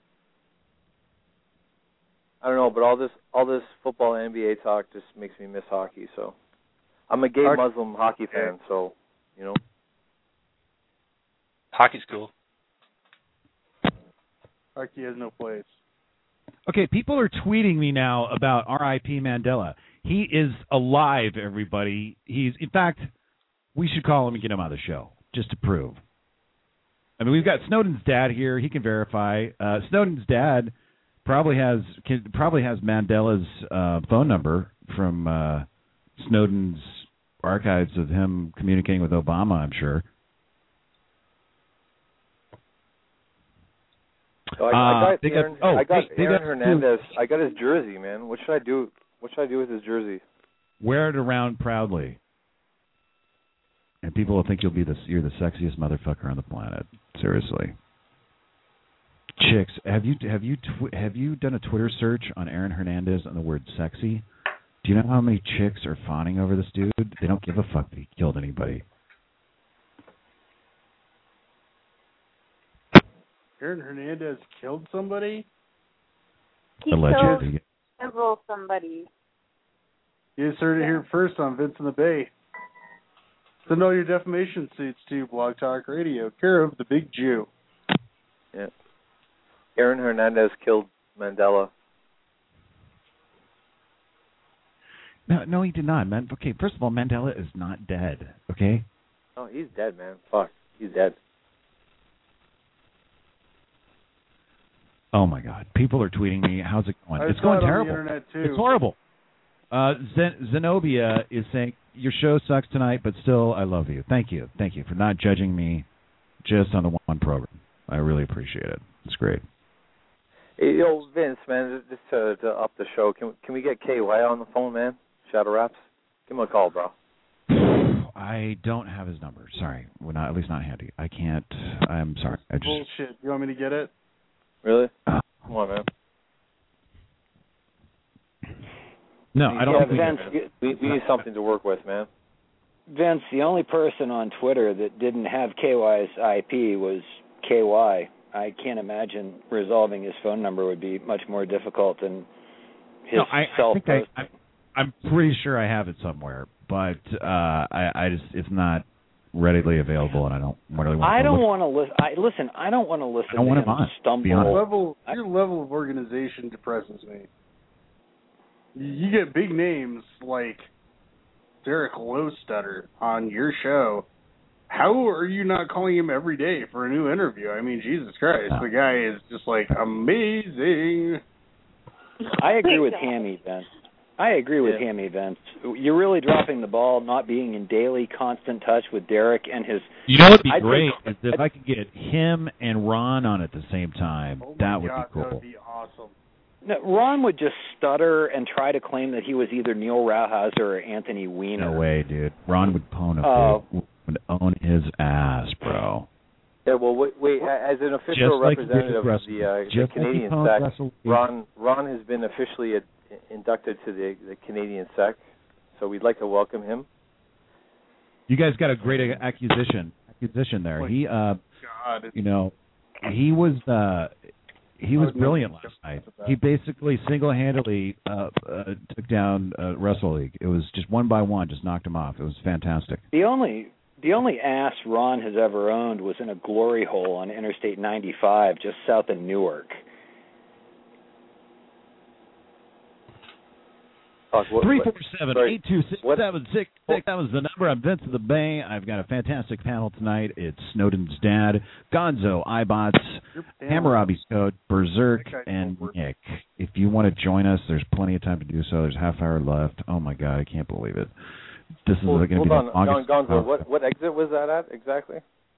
I don't know, but all this, all this football and N B A talk just makes me miss hockey. So, I'm a gay Hockey- Muslim hockey fan. So, you know. Hockey's cool. Hockey has no place. Okay, people are tweeting me now about R I P Mandela. He is alive, everybody. He's, in fact, we should call him and get him on the show just to prove. I mean, we've got Snowden's dad here. He can verify. Uh, Snowden's dad probably has can, probably has Mandela's uh, phone number from uh, Snowden's archives of him communicating with Obama, I'm sure. So I, Uh, I got they got- Aaron, oh, I got they- they Aaron got- Hernandez. I got his jersey, man. What should I do? What should I do with his jersey? Wear it around proudly, and people will think you'll be the you're the sexiest motherfucker on the planet. Seriously, chicks, have you have you tw- have you done a Twitter search on Aaron Hernandez on the word "sexy"? Do you know how many chicks are fawning over this dude? They don't give a fuck that he killed anybody. Aaron Hernandez killed somebody? He Allegedly. killed several somebody. You just heard it here first on Vince in the Bay. Send all your defamation suits to Blog Talk Radio, care of the Big Jew. Yeah. Aaron Hernandez killed Mandela. No, no, he did not. Man, okay, first of all, Mandela is not dead. Okay. Oh, he's dead, man. Fuck, he's dead. Oh my God! People are tweeting me. How's it going? I It's saw going it on the terrible. internet, too. It's horrible. Uh, Zen- Zenobia is saying your show sucks tonight, but still, I love you. Thank you, thank you for not judging me just on the one program. I really appreciate it. It's great. Hey, yo, Vince, man, just to, to up the show, can can we get K Y on the phone, man? Shadow Raps, give him a call, bro. I don't have his number. Sorry, we're not at least not handy. I can't. I'm sorry. I just Bullshit. You want me to get it? Really? Uh, Come on, man. No, I don't Yeah, think Vince, we, We, we need something to work with, man. Vince, the only person on Twitter that didn't have K Y's I P was K Y. I can't imagine resolving his phone number would be much more difficult than his no, I, self I think I, I, I'm pretty sure I have it somewhere, but uh, I, I just it's not readily available, and I don't really want. I to don't look. want to listen. I listen. I don't want to listen I don't to want him him on, stumble. be honest. Your level, your level of organization depresses me. You get big names like Derek Lowstutter on your show. How are you not calling him every day for a new interview? I mean, Jesus Christ, the guy is just like amazing. I agree with Hammy, Vince. I agree with Yeah. Hammy, Vince. You're really dropping the ball, not being in daily, constant touch with Derek and his. You know what'd be I'd great say- is if I could get him and Ron on at the same time. Oh my that would God, be cool. that would be awesome. No, Ron would just stutter and try to claim that he was either Neil Rauhauser or Anthony Weiner. No way, dude. Ron would pwn a Uh, big, would own his ass, bro. Yeah, well, wait, wait as an official Just like representative of Russell. the, uh, the Just like Canadian he pwned S E C, Russell. Ron Ron has been officially ad- inducted to the, the Canadian S E C, so we'd like to welcome him. You guys got a great accusation accusation there. He, uh, God, you know, he was uh, he was I would brilliant never last night. jump with that. He basically single-handedly uh, uh, took down uh, Wrestle League. It was just one by one, just knocked him off. It was fantastic. The only the only ass Ron has ever owned was in a glory hole on Interstate ninety-five, just south of Newark. Fuck, what- Three what- four seven sorry. eight two six What- seven six six. That was the number. I'm Vince of the Bay. I've got a fantastic panel tonight. It's Snowden's dad, Gonzo, iBots, Hammurabi's Code, Berserk, and Nick. If you want to join us, there's plenty of time to do so. There's a half hour left. Oh my God, I can't believe it. This is Hold, going to hold be on, the longest. Gon- Gonzo, what what exit was that at exactly?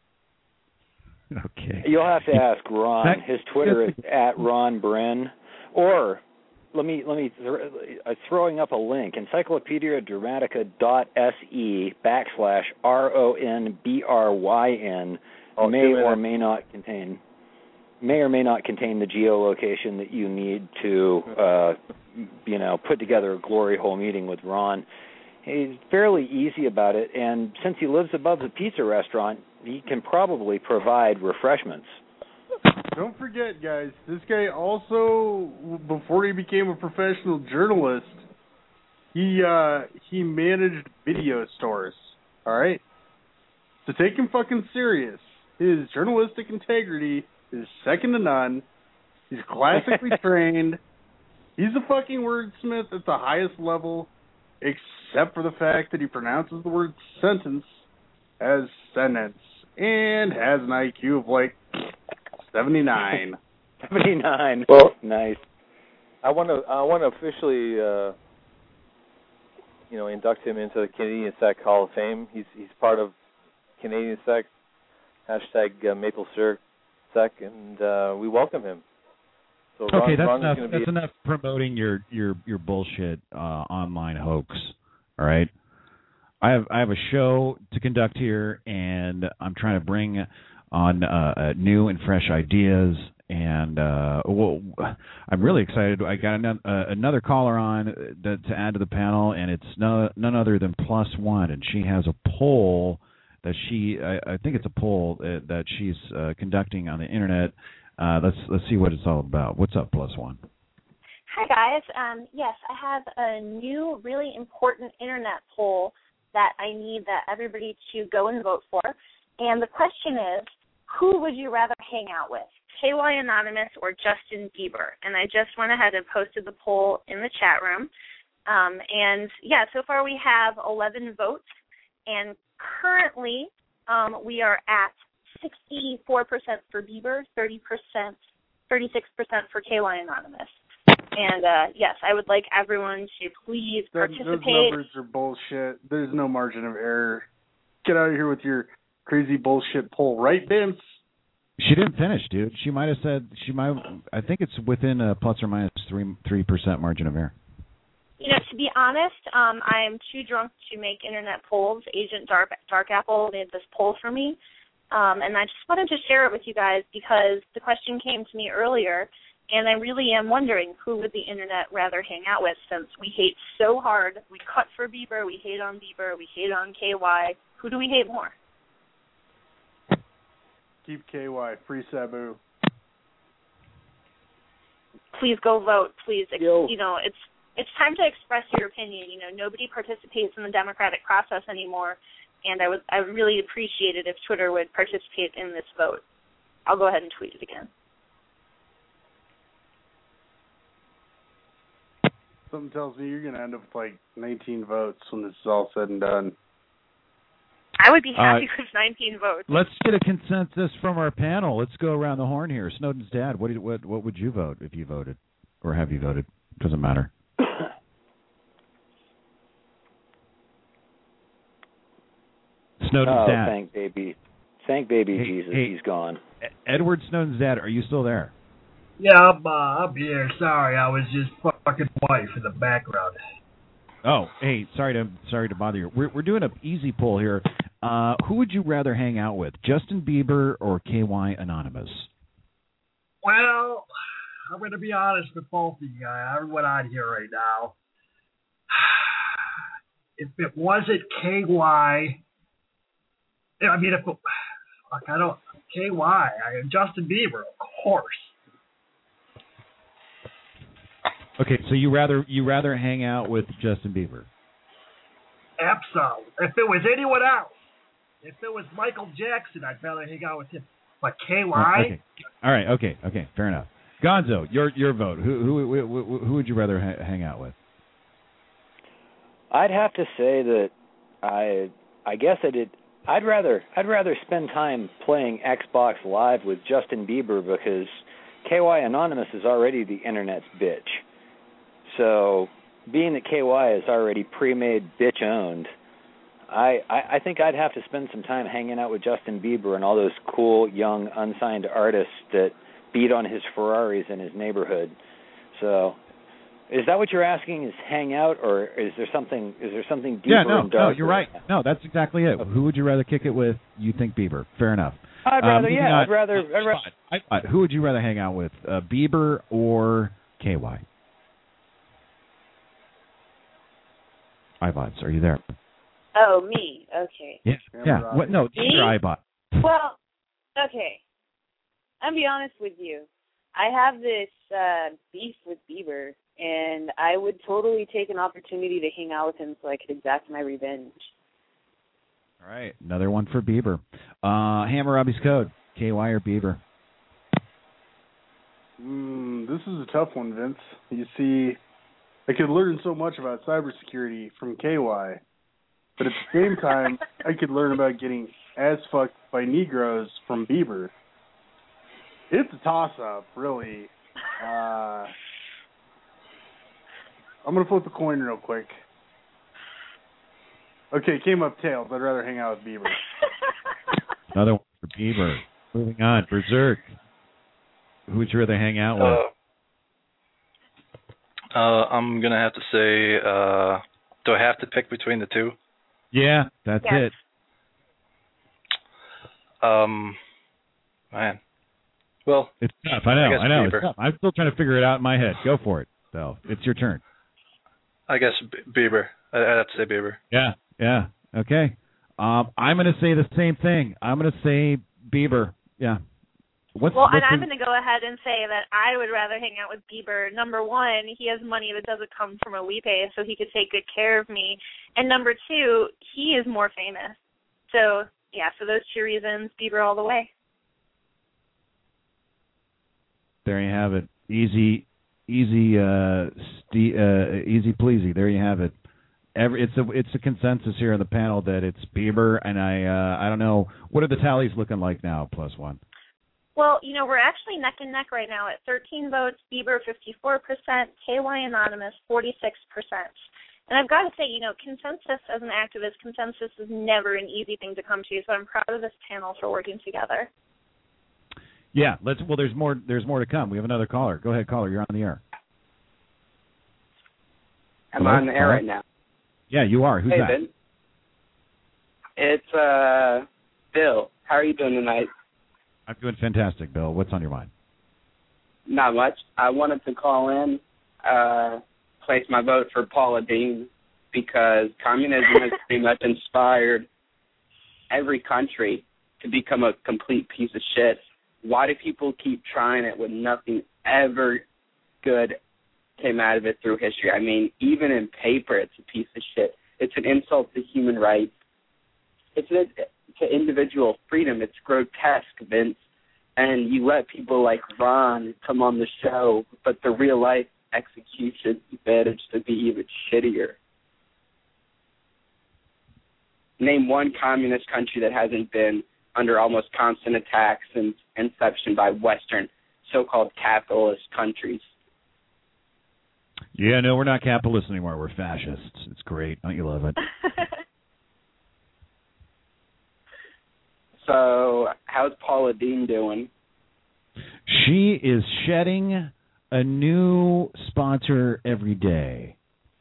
Okay. You'll have to ask Ron. That- His Twitter is at Ron Brin, or let me let me th- uh, throwing up a link: Encyclopedia Dramatica dot se backslash R O N B R Y N Oh, may two or minutes. may not contain may or may not contain the geolocation that you need to uh, you know put together a glory hole meeting with Ron. He's fairly easy about it, and since he lives above the pizza restaurant, he can probably provide refreshments. Don't forget, guys, this guy also, before he became a professional journalist, he uh, he managed video stores. All right, so take him fucking serious. His journalistic integrity is second to none. He's classically trained. He's a fucking wordsmith at the highest level, except for the fact that he pronounces the word sentence as sentence and has an I Q of like seventy-nine. seventy-nine. Well, nice. I want to I want to officially uh, you know induct him into the Canadian S E C Hall of Fame. He's he's part of Canadian S E C hashtag uh, Maple Syrup S E C, and uh, we welcome him. So Ron, Okay, that's Ron is enough. gonna That's be, enough promoting your your your bullshit uh, online hoax. All right, I have I have a show to conduct here, and I'm trying to bring on uh, uh, new and fresh ideas. And uh, well, I'm really excited. I got another, uh, another caller on to, to add to the panel, and it's no, none other than Plus One, and she has a poll that she I, I think it's a poll that, that she's uh, conducting on the internet. Uh, let's let's see what it's all about. What's up, Plus One? Hi, guys. Um, yes, I have a new, really important internet poll that I need that everybody to go and vote for. And the question is, who would you rather hang out with, K Y Anonymous or Justin Bieber? And I just went ahead and posted the poll in the chat room. Um, and, yeah, so far we have eleven votes. And currently um, we are at sixty-four percent for Bieber, thirty percent, thirty-six percent for K Y Anonymous. And, uh, yes, I would like everyone to please That, participate. those numbers are bullshit. There's no margin of error. Get out of here with your crazy bullshit poll, right, Vince? She didn't finish, dude. She might have said she might. I think it's within a plus or minus three three percent margin of error. You know, to be honest, um, I'm too drunk to make internet polls. Agent Dark, Dark Apple made this poll for me, um, and I just wanted to share it with you guys because the question came to me earlier, and I really am wondering who would the internet rather hang out with since we hate so hard. We cut for Bieber, we hate on Bieber, we hate on K Y. Who do we hate more? Keep K Y, free Sabu. Please go vote. Please, Yo. you know, it's it's time to express your opinion. You know, nobody participates in the democratic process anymore, and I would I would really appreciate it if Twitter would participate in this vote. I'll go ahead and tweet it again. Something tells me you're going to end up with like nineteen votes when this is all said and done. I would be happy Uh, with nineteen votes. Let's get a consensus from our panel. Let's go around the horn here. Snowden's dad, what did, what what would you vote if you voted, or have you voted? Doesn't matter. Snowden's oh, dad. thank baby, thank baby Hey, Jesus, hey. he's gone. Edward Snowden's dad, are you still there? Yeah, I'm, uh, I'm here. Sorry, I was just fucking wife in the background. Oh, hey, sorry to sorry to bother you. We're we're doing an easy poll here. Uh, who would you rather hang out with, Justin Bieber or K Y Anonymous? Well, I'm going to be honest with both of you guys. Everyone on here right now. If it wasn't K Y, I mean, if it, fuck, I don't, K Y, I, Justin Bieber, of course. Okay, so you rather you rather hang out with Justin Bieber? Absolutely. If it was anyone else, if it was Michael Jackson, I'd rather hang out with him. But K Y? Oh, okay. All right. Okay. Okay. Fair enough. Gonzo, your your vote. Who who who, who would you rather ha- hang out with? I'd have to say that I I guess I did. I'd rather I'd rather spend time playing Xbox Live with Justin Bieber because K Y Anonymous is already the internet's bitch. So, being that K Y is already pre-made bitch-owned, I, I, I think I'd have to spend some time hanging out with Justin Bieber and all those cool, young, unsigned artists that beat on his Ferraris in his neighborhood. So, is that what you're asking, is hang out, or is there something Is there something deeper Yeah, no, and darker? no, you're right. No, that's exactly it. Who would you rather kick it with? You think Bieber. Fair enough. I'd rather, um, yeah, on, I'd rather... I'd rather I, I, who would you rather hang out with, uh, Bieber or K Y? iBots, are you there? Oh, me. Okay. Yeah. Yeah. What? No, these are iBots. Well, okay. I'll be honest with you. I have this uh, beef with Bieber, and I would totally take an opportunity to hang out with him so I could exact my revenge. All right, another one for Bieber. Uh, Hammer Robbie's Code, K Y or Bieber? Mm, this is a tough one, Vince. You see, I could learn so much about cybersecurity from K Y, but at the same time, I could learn about getting ass fucked by Negroes from Bieber. It's a toss-up, really. Uh, I'm going to flip a coin real quick. Okay, came up tails. I'd rather hang out with Bieber. Another one for Bieber. Moving on, Berserk. Who would you rather hang out with? Uh, uh, I'm going to have to say, uh, do I have to pick between the two? Yeah, that's Yes. it. Um, man. Well, It's tough. I know. I guess I, know. Bieber. It's tough. I'm still trying to figure it out in my head. Go for it. So it's your turn. I guess B- Bieber. I- I'd have to say Bieber. Yeah. Yeah. Okay. Um, I'm going to say the same thing. I'm going to say Bieber. Yeah. What's, Well, what's and I'm the- going to go ahead and say that I would rather hang out with Bieber. Number one, he has money that doesn't come from Alipe, so he could take good care of me. And number two, he is more famous. So, yeah, for those two reasons, Bieber all the way. There you have it. Easy, easy, uh, st- uh, easy pleasy. There you have it. Every, it's a it's a consensus here on the panel that it's Bieber, and I uh, I don't know, what are the tallies looking like now? Plus one. Well, you know, we're actually neck and neck right now at thirteen votes, Bieber fifty-four percent, K Y Anonymous forty-six percent. And I've got to say, you know, consensus as an activist, consensus is never an easy thing to come to, so I'm proud of this panel for working together. Yeah, let's. Well, there's more. There's more to come. We have another caller. Go ahead, caller. You're on the air. I'm Hello? on the air right now. Yeah, you are. Who's hey, that? Ben. It's uh, Bill. How are you doing tonight? I'm doing fantastic, Bill. What's on your mind? Not much. I wanted to call in, uh, place my vote for Paula Deen because communism has pretty much inspired every country to become a complete piece of shit. Why do people keep trying it when nothing ever good came out of it through history? I mean, even in paper, it's a piece of shit. It's an insult to human rights. It's a, to individual freedom. It's grotesque, Vince. And you let people like Ron come on the show, but the real-life execution managed to be even shittier. Name one communist country that hasn't been under almost constant attack since inception by Western so-called capitalist countries. Yeah, no, we're not capitalists anymore. We're fascists. It's great. Don't you love it? So, how's Paula Deen doing? She is shedding a new sponsor every day.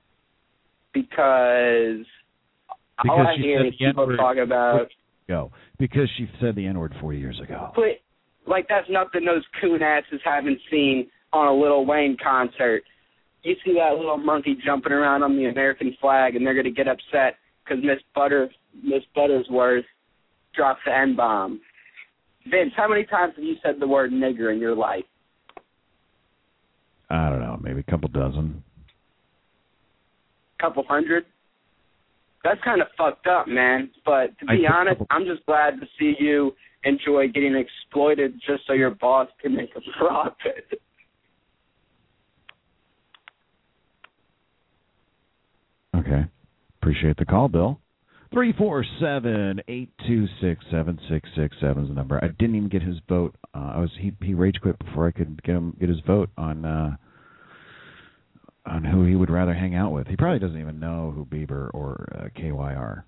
Because, because all I she hear said is the people N-word talk about... Go. Because she said the N-word four years ago. But, like, that's nothing those coon asses haven't seen on a Lil Wayne concert. You see that little monkey jumping around on the American flag, and they're going to get upset because Miss Butter, Miss Buttersworth dropped the N-bomb. Vince, how many times have you said the word nigger in your life? I don't know, maybe a couple dozen. Couple hundred? That's kind of fucked up, man. But to be honest, I'm just glad to see you enjoy getting exploited just so your boss can make a profit. Okay. Appreciate the call, Bill. three four seven, eight two six, seven six six seven is the number. I didn't even get his vote. Uh, I was he he rage quit before I could get him get his vote on uh, on who he would rather hang out with. He probably doesn't even know who Bieber or uh, K Y are.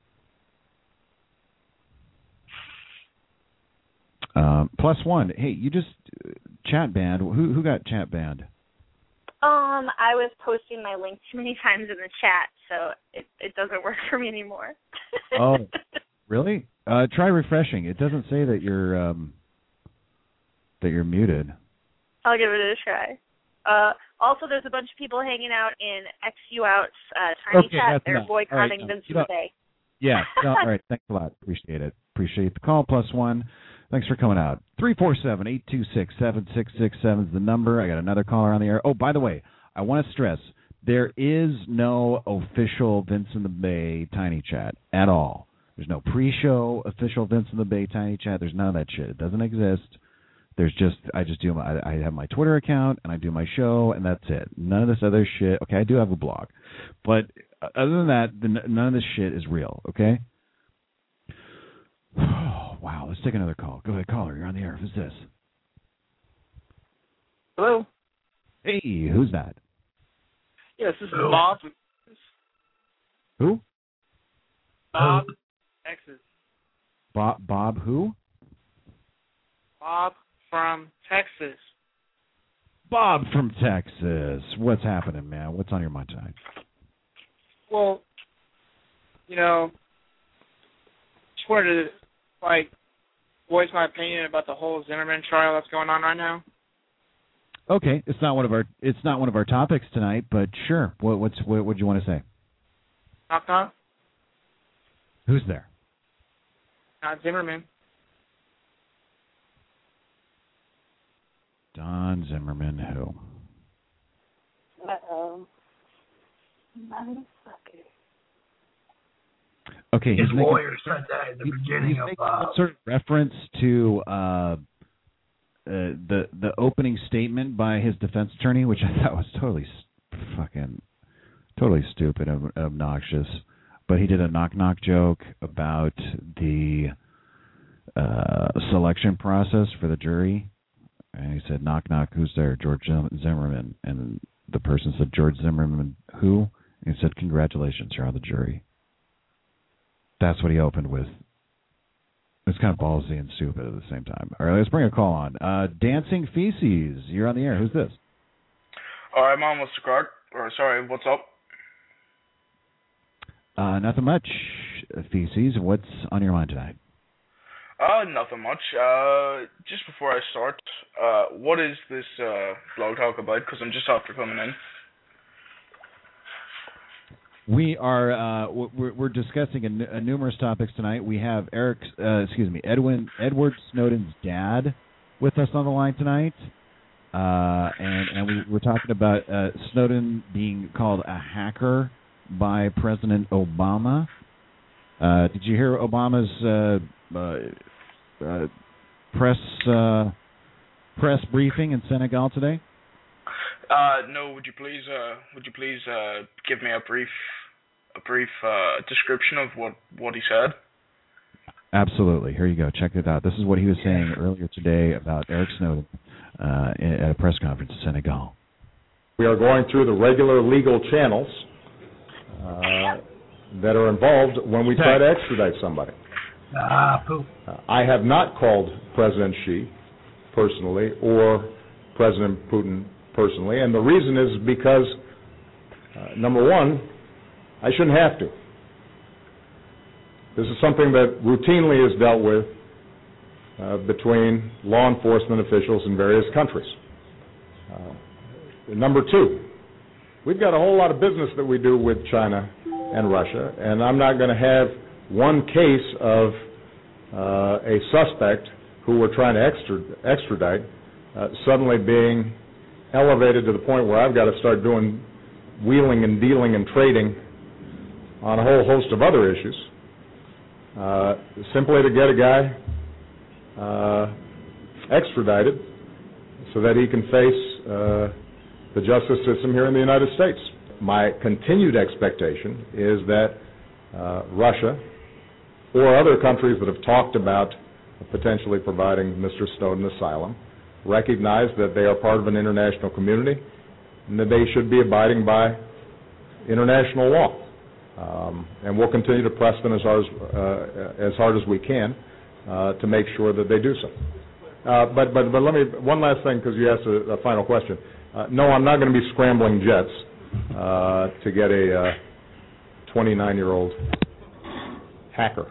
Um, plus one. Hey, you just uh, chat banned. Who who got chat banned? Um, I was posting my link too many times in the chat, so it it doesn't work for me anymore. Oh, really? Uh, try refreshing. It doesn't say that you're um, that you're muted. I'll give it a try. Uh, also, there's a bunch of people hanging out in X U Out's uh, Tiny Okay, Chat. that's They're enough. boycotting All right, Vince you know- Bay. Yeah. No, all right. Thanks a lot. Appreciate it. Appreciate the call. Plus one. Thanks for coming out. three four seven, eight two six, seven six six seven is the number. I got another caller on the air. Oh, by the way, I want to stress, there is no official Vince in the Bay Tiny Chat at all. There's no pre-show official Vince in the Bay Tiny Chat. There's none of that shit. It doesn't exist. There's just, I just do my, I have my Twitter account, and I do my show, and that's it. None of this other shit. Okay, I do have a blog. But other than that, the, none of this shit is real, okay? Oh, wow, let's take another call. Go ahead, caller. You're on the air. Who's this? Hello? Hey, who's that? Yes, this is Bob from Who? Bob Texas. Bob, Bob who? Bob from Texas. Bob from Texas. What's happening, man? What's on your mind tonight? Well, you know, just wanted to, like, voice my opinion about the whole Zimmerman trial that's going on right now. Okay, it's not one of our it's not one of our topics tonight, but sure. What what's what would you want to say? Knock knock. Who's there? Not Zimmerman. Don Zimmerman. Who? Uh-oh. Motherfucker. Okay, his he's making, lawyer said that at the beginning of. Uh, sort of reference to uh, uh, the the opening statement by his defense attorney, which I thought was totally fucking totally stupid and obnoxious. But he did a knock knock joke about the uh, selection process for the jury, and he said, "Knock knock, who's there?" George Zimmerman, and the person said, "George Zimmerman, who?" And he said, "Congratulations, you're on the jury." That's what he opened with. It's kind of ballsy and stupid at the same time. All right, let's bring a call on. Uh, Dancing Feces, you're on the air. Who's this? All right, Mom, what's the card? Or sorry, what's up? Uh, nothing much, Feces. What's on your mind tonight? Uh, nothing much. Uh, just before I start, uh, what is this uh, blog talk about? Because I'm just after coming in. We are uh, we're, we're discussing a, a numerous topics tonight. We have Eric, uh, excuse me, Edwin Edward Snowden's dad with us on the line tonight, uh, and and we, we're talking about uh, Snowden being called a hacker by President Obama. Uh, did you hear Obama's uh, uh, uh, press uh, press briefing in Senegal today? Uh, no. Would you please uh, would you please uh, give me a brief a brief uh, description of what, what he said? Absolutely. Here you go. Check it out. This is what he was saying earlier today about Eric Snowden uh, at a press conference in Senegal. We are going through the regular legal channels uh, that are involved when we try to extradite somebody. Ah, poop. Uh, I have not called President Xi personally or President Putin personally, and the reason is because, uh, number one, I shouldn't have to. This is something that routinely is dealt with uh, between law enforcement officials in various countries. Uh, number two, we've got a whole lot of business that we do with China and Russia, and I'm not going to have one case of uh, a suspect who we're trying to extra, extradite uh, suddenly being elevated to the point where I've got to start doing wheeling and dealing and trading on a whole host of other issues, uh, simply to get a guy uh, extradited so that he can face uh, the justice system here in the United States. My continued expectation is that uh, Russia or other countries that have talked about potentially providing Mister Snowden asylum recognize that they are part of an international community and that they should be abiding by international law. Um, and we'll continue to press them as hard as, uh, as, hard as we can uh, to make sure that they do so. Uh, but, but, but let me, one last thing, because you asked a, a final question. Uh, no, I'm not going to be scrambling jets uh, to get a twenty-nine-year-old hacker.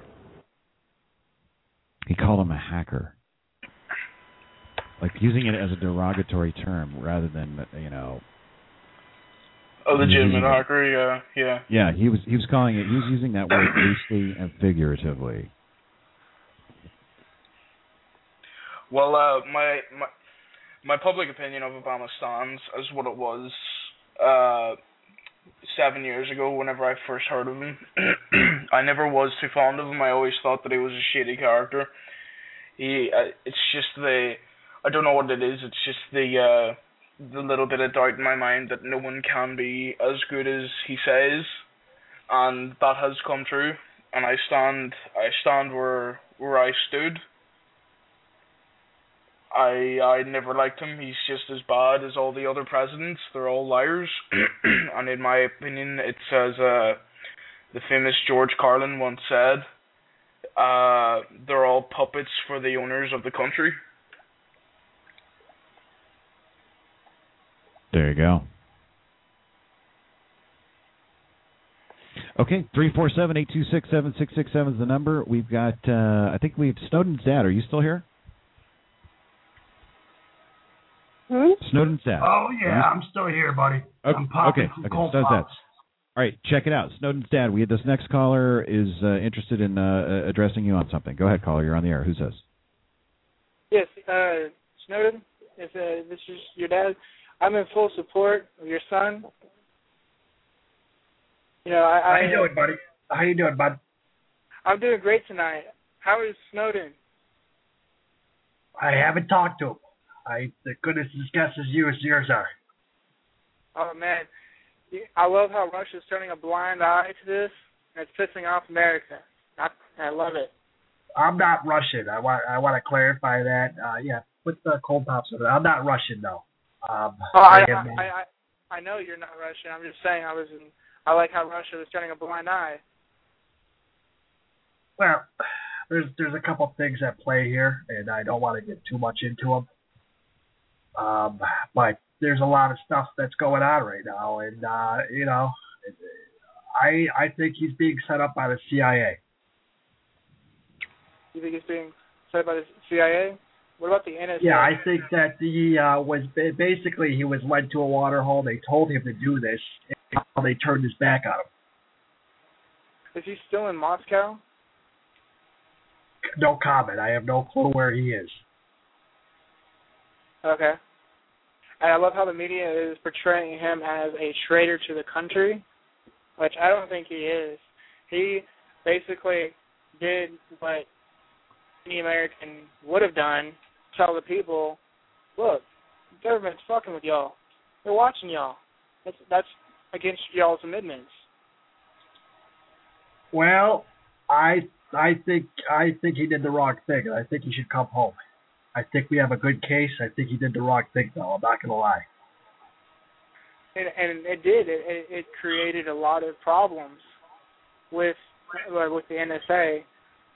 He called him a hacker. Like using it as a derogatory term rather than, you know... A legitimate hacker, yeah, yeah. Yeah, he was he was calling it, he was using that word loosely and figuratively. Well, uh, my, my my public opinion of Obama stands as what it was uh, seven years ago whenever I first heard of him. I never was too fond of him. I always thought that he was a shady character. He, uh, it's just the, I don't know what it is, it's just the... Uh, the little bit of doubt in my mind that no one can be as good as he says, and that has come true. And I stand, I stand where where I stood. I I never liked him. He's just as bad as all the other presidents. They're all liars. And in my opinion, it's as uh, the famous George Carlin once said, uh, they're all puppets for the owners of the country. There you go. Okay, three four seven, eight two six, seven six six seven is the number. We've got, uh, I think we have Snowden's dad. Are you still here? Hmm? Snowden's dad. Oh, yeah, I'm still here, buddy. Okay, I'm popping okay, from okay. cold Snowden's dad. pops. All right, check it out. Snowden's dad. We this next caller is uh, interested in uh, addressing you on something. Go ahead, caller. You're on the air. Who's this? Yes, uh, Snowden, if uh, this is your dad, I'm in full support of your son. You know, I, How I you doing, buddy? How you doing, bud? I'm doing great tonight. How is Snowden? I haven't talked to him. I the goodness as guess as you as yours are. Oh man, I love how Russia's turning a blind eye to this, and it's pissing off America. I, I love it. I'm not Russian. I want I want to clarify that. Uh, yeah, put the cold pops on it. I'm not Russian though. Um, Oh, I, I am, I, I, I know you're not Russian. I'm just saying I was in. I like how Russia was turning a blind eye. Well, there's there's a couple things at play here, and I don't want to get too much into them. Um, but there's a lot of stuff that's going on right now, and uh, you know, I I think he's being set up by the C I A. You think it's being set up by the C I A? What about the N S A? Yeah, I think that he uh, was ba- basically he was led to a water hole. They told him to do this, and they turned his back on him. Is he still in Moscow? No comment. I have no clue where he is. Okay. And I love how the media is portraying him as a traitor to the country, which I don't think he is. He basically did what any American would have done, tell the people, look, the government's fucking with y'all. They're watching y'all. That's, that's against y'all's amendments. Well, I I think I think he did the wrong thing, and I think he should come home. I think we have a good case. I think he did the wrong thing, though. I'm not gonna lie. And, and it did. It, it, it created a lot of problems with with the N S A.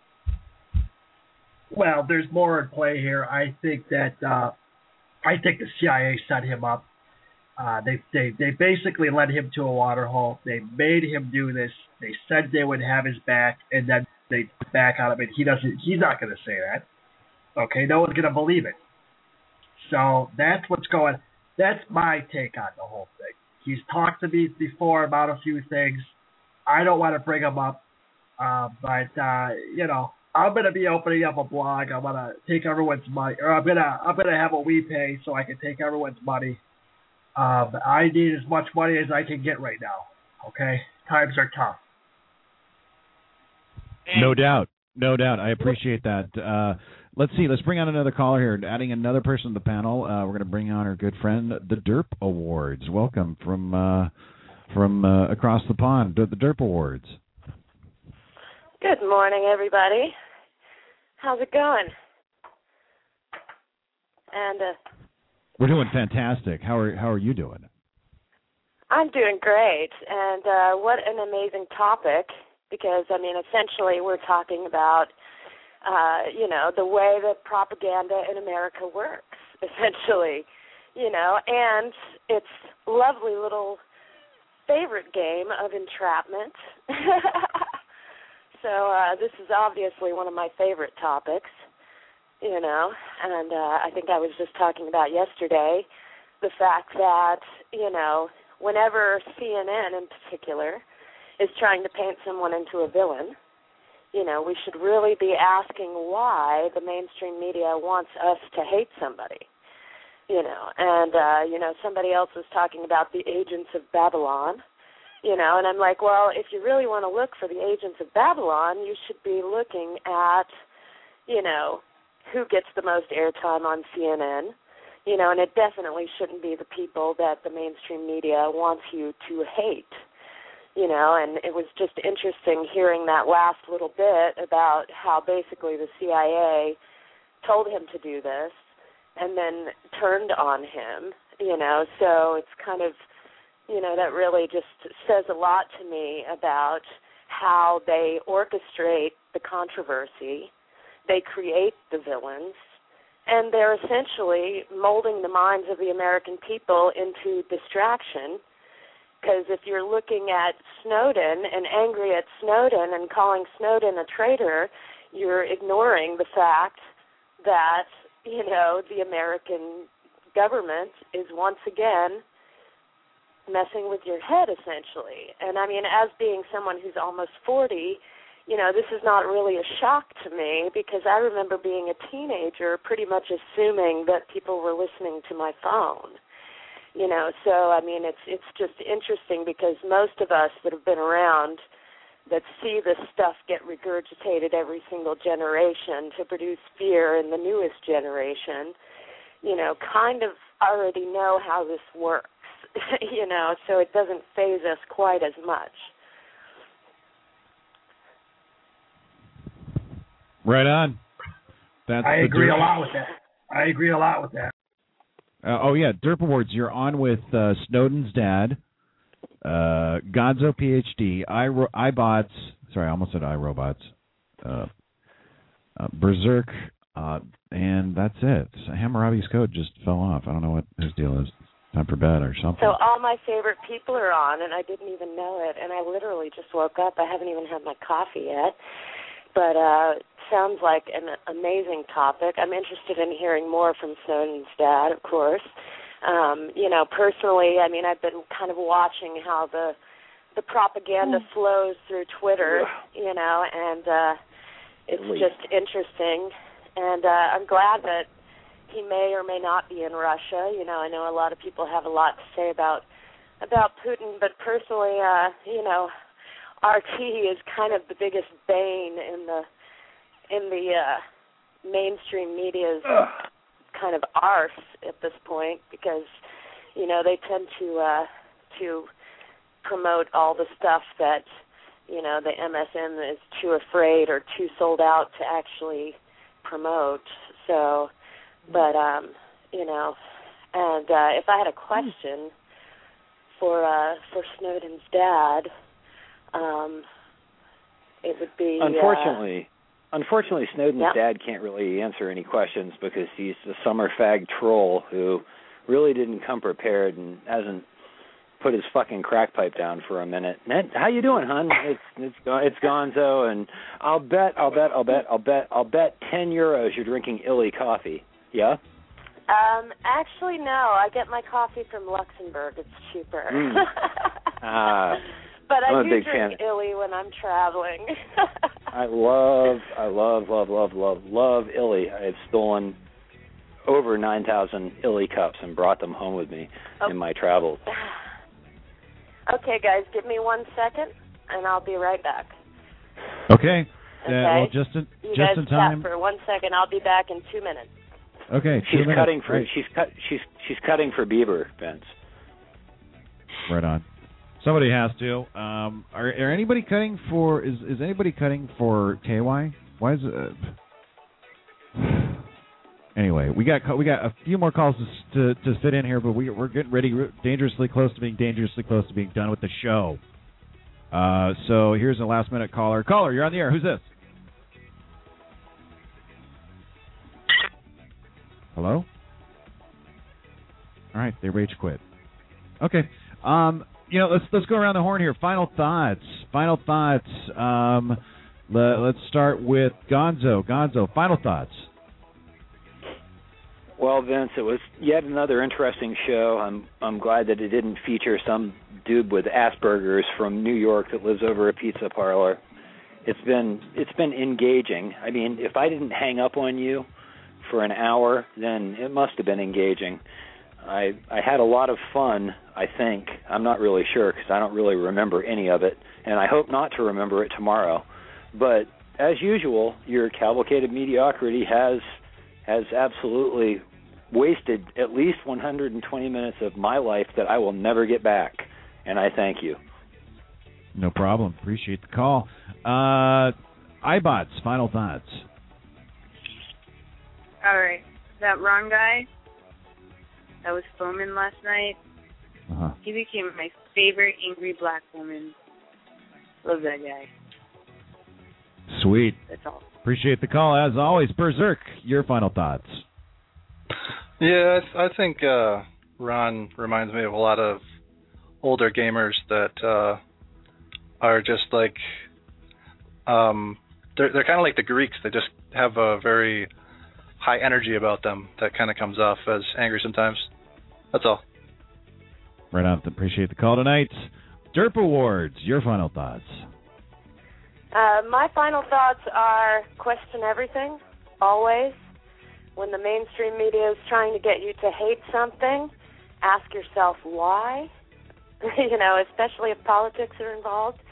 Well, there's more in play here. I think that uh, I think the C I A set him up. Uh, they they they basically led him to a water hole. They made him do this. They said they would have his back, and then they took back on him. And he doesn't. He's not going to say that. Okay, no one's going to believe it. So that's what's going. That's my take on the whole thing. He's talked to me before about a few things. I don't want to bring them up, uh, but uh, you know, I'm going to be opening up a blog. I'm going to take everyone's money, or I'm going to I'm going to have a WePay so I can take everyone's money. Um, I need as much money as I can get right now. Okay, times are tough. No doubt, no doubt. I appreciate that. Uh, let's see. Let's bring on another caller here. Adding another person to the panel. Uh, we're going to bring on our good friend, the Derp Awards. Welcome from uh, from uh, across the pond, the Derp Awards. Good morning, everybody. How's it going? And uh, we're doing fantastic. How are how are you doing? I'm doing great. And uh, what an amazing topic, because, I mean, essentially we're talking about, uh, you know, the way that propaganda in America works, essentially, you know, and its lovely little favorite game of entrapment. So uh, this is obviously one of my favorite topics, you know, and uh, I think I was just talking about yesterday the fact that, you know, whenever C N N in particular is trying to paint someone into a villain, you know, we should really be asking why the mainstream media wants us to hate somebody, you know. And, uh, you know, somebody else was talking about the agents of Babylon, you know, and I'm like, well, if you really want to look for the agents of Babylon, you should be looking at, you know, who gets the most airtime on C N N, you know, and it definitely shouldn't be the people that the mainstream media wants you to hate, you know, and it was just interesting hearing that last little bit about how basically the C I A told him to do this and then turned on him, you know, so it's kind of, you know, that really just says a lot to me about how they orchestrate the controversy, they create the villains, and they're essentially molding the minds of the American people into distraction. Because if you're looking at Snowden and angry at Snowden and calling Snowden a traitor, you're ignoring the fact that, you know, the American government is once again messing with your head, essentially. And, I mean, as being someone who's almost forty, you know, this is not really a shock to me because I remember being a teenager pretty much assuming that people were listening to my phone. You know, so, I mean, it's it's just interesting because most of us that have been around that see this stuff get regurgitated every single generation to produce fear in the newest generation, you know, kind of already know how this works, you know, so it doesn't faze us quite as much. Right on. That's I agree Derp. a lot with that. I agree a lot with that. Uh, oh, yeah, Derp Awards, you're on with uh, Snowden's dad, uh, Gonzo PhD, iRo- iBots, sorry, I almost said iRobots, uh, uh, Berserk, uh, and that's it. So Hammurabi's code just fell off. I don't know what his deal is. Time for bed or something. So all my favorite people are on, and I didn't even know it, and I literally just woke up. I haven't even had my coffee yet. But uh sounds like an amazing topic. I'm interested in hearing more from Snowden's dad, of course. Um, you know, personally, I mean, I've been kind of watching how the the propaganda flows through Twitter, you know, and uh it's Really? just interesting. And uh I'm glad that he may or may not be in Russia. You know, I know a lot of people have a lot to say about about Putin, but personally, uh, you know, R T is kind of the biggest bane in the in the uh, mainstream media's Ugh. kind of arse at this point, because you know they tend to uh, to promote all the stuff that you know the M S N is too afraid or too sold out to actually promote. So, but um, you know, and uh, if I had a question for uh, for Snowden's dad. Um, it would be unfortunately, uh, unfortunately, Snowden's yeah. dad can't really answer any questions because he's a summer fag troll who really didn't come prepared and hasn't put his fucking crack pipe down for a minute. Ned, how you doing, hon? It's it's it's Gonzo, and I'll bet, I'll bet, I'll bet, I'll bet, I'll bet ten euros you're drinking Illy coffee. Yeah. Um, actually, no. I get my coffee from Luxembourg. It's cheaper. Mm. Ah. But I I'm a do big drink fan. Illy when I'm traveling. I love, I love, love, love, love, love Illy. I've stolen over nine thousand Illy cups and brought them home with me oh. in my travels. Okay, guys, give me one second, and I'll be right back. Okay. Uh, Okay. well, just in, You just guys in time. chat for one second. I'll be back in two minutes. Okay. She's two minutes. cutting for Right. she's cut she's she's cutting for Bieber, Vince. Right on. Somebody has to. Um, are, are anybody cutting for? Is is anybody cutting for K Y? Why is it? Uh, anyway, we got we got a few more calls to to, to fit in here, but we we're getting ready, dangerously close to being dangerously close to being done with the show. Uh, so here's a last minute caller. Caller, you're on the air. Who's this? Hello? All right, they rage quit. Okay. Um, you know, let's let's go around the horn here. Final thoughts. Final thoughts. Um, let, let's start with Gonzo. Gonzo, final thoughts. Well, Vince, it was yet another interesting show. I'm I'm glad that it didn't feature some dude with Asperger's from New York that lives over a pizza parlor. It's been it's been engaging. I mean, if I didn't hang up on you for an hour, then it must have been engaging. I I had a lot of fun, I think. I'm not really sure because I don't really remember any of it, and I hope not to remember it tomorrow. But as usual, your cavalcade of mediocrity has has absolutely wasted at least one hundred twenty minutes of my life that I will never get back, and I thank you. No problem. Appreciate the call. Uh, iBots, final thoughts. All right. That Ron guy that was filming last night, uh-huh. he became my favorite angry black woman. Love that guy. Sweet. That's all. Appreciate the call. As always, Berserk, your final thoughts. Yeah, I, th- I think uh, Ron reminds me of a lot of older gamers that uh, are just like, um, they're they're kind of like the Greeks. They just have a very high energy about them that kind of comes off as angry sometimes. That's all. Right on. Appreciate the call tonight. Derp Awards, your final thoughts. Uh, my final thoughts are question everything, always. When the mainstream media is trying to get you to hate something, ask yourself why. You know, especially if politics are involved.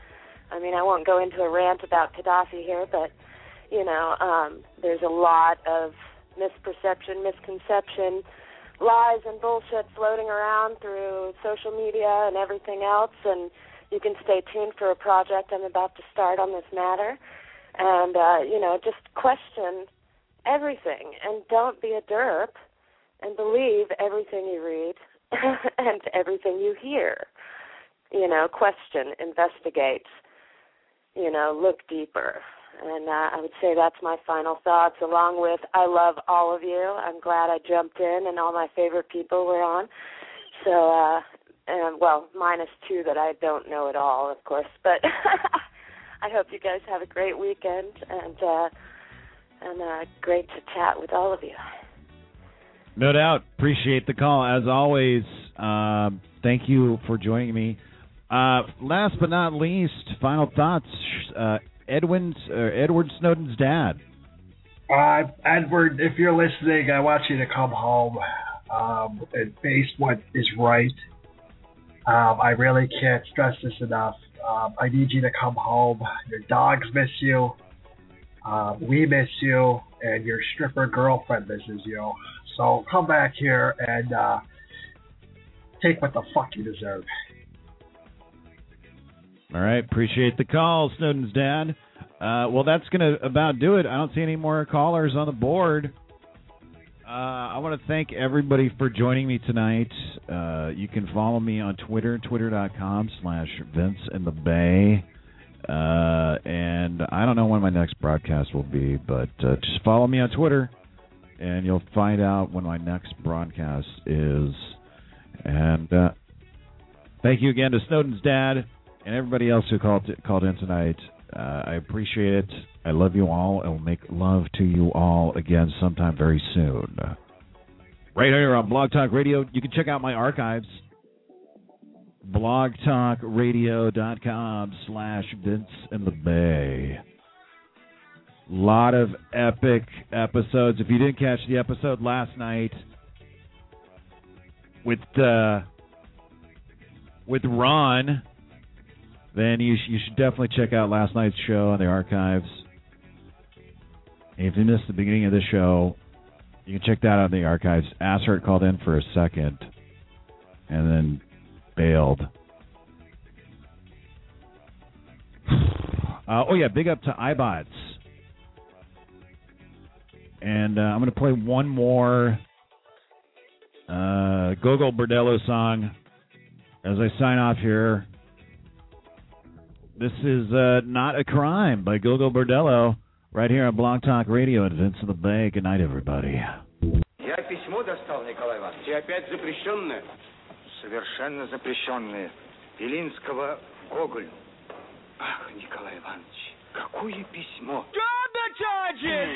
I mean, I won't go into a rant about Gaddafi here, but, you know, um, there's a lot of misperception, misconception, lies and bullshit floating around through social media and everything else, and you can stay tuned for a project I'm about to start on this matter. And, uh, you know, just question everything and don't be a derp and believe everything you read and everything you hear. You know, question, investigate, you know, look deeper. And uh, I would say that's my final thoughts, along with I love all of you. I'm glad I jumped in and all my favorite people were on. So, uh, and, well, minus two that I don't know at all, of course. But I hope you guys have a great weekend, and uh, and uh, great to chat with all of you. No doubt. Appreciate the call. As always, uh, thank you for joining me. Uh, last but not least, final thoughts. Uh, Edwin's, uh, Edward Snowden's dad. Uh, Edward, if you're listening, I want you to come home um, and face what is right. Um, I really can't stress this enough. Um, I need you to come home. Your dogs miss you. Um, we miss you. And your stripper girlfriend misses you. So come back here and uh, take what the fuck you deserve. All right, appreciate the call, Snowden's dad. Uh, well, that's going to about do it. I don't see any more callers on the board. Uh, I want to thank everybody for joining me tonight. Uh, you can follow me on Twitter, twitter.com slash Vince in the Bay. Uh, and I don't know when my next broadcast will be, but uh, just follow me on Twitter, and you'll find out when my next broadcast is. And uh, thank you again to Snowden's dad and everybody else who called called in tonight. Uh, I appreciate it. I love you all. I will make love to you all again sometime very soon. Right here on Blog Talk Radio. You can check out my archives. blogtalkradio.com slash Vince in the Bay. Lot of epic episodes. If you didn't catch the episode last night with uh, with Ron, then you, sh- you should definitely check out last night's show on the archives. And if you missed the beginning of the show, you can check that out on the archives. Assert called in for a second and then bailed. Uh, oh, yeah, big up to iBots. And uh, I'm going to play one more uh, Gogol Bordello song as I sign off here. This is uh, Not a Crime by Gogol Bordello right here on Blog Talk Radio at Vince in the Bay. Good night, everybody. Я письмо достал, Николай Иванович. И опять запрещенное? Совершенно запрещенное. Белинского Гоголю. Ах, Николай Иванович, какое письмо? Drop the charges!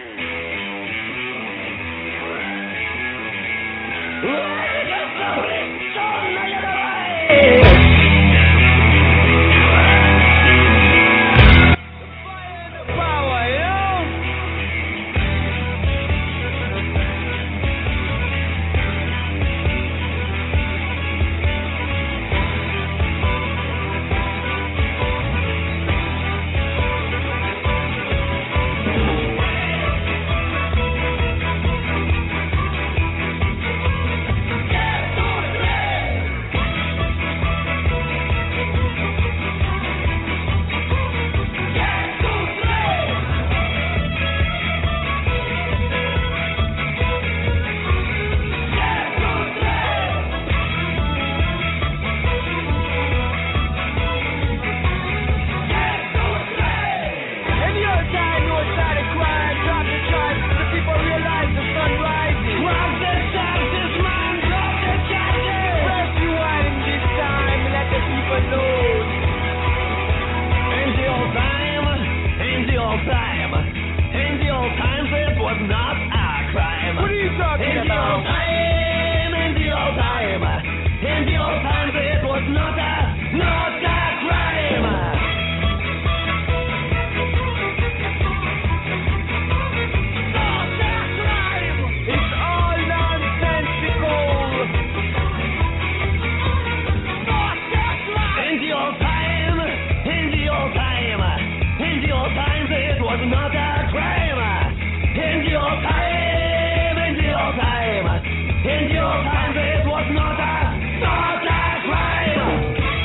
In the old time, was not a crime. In your time, in your time, in your time, it was not a, not a crime.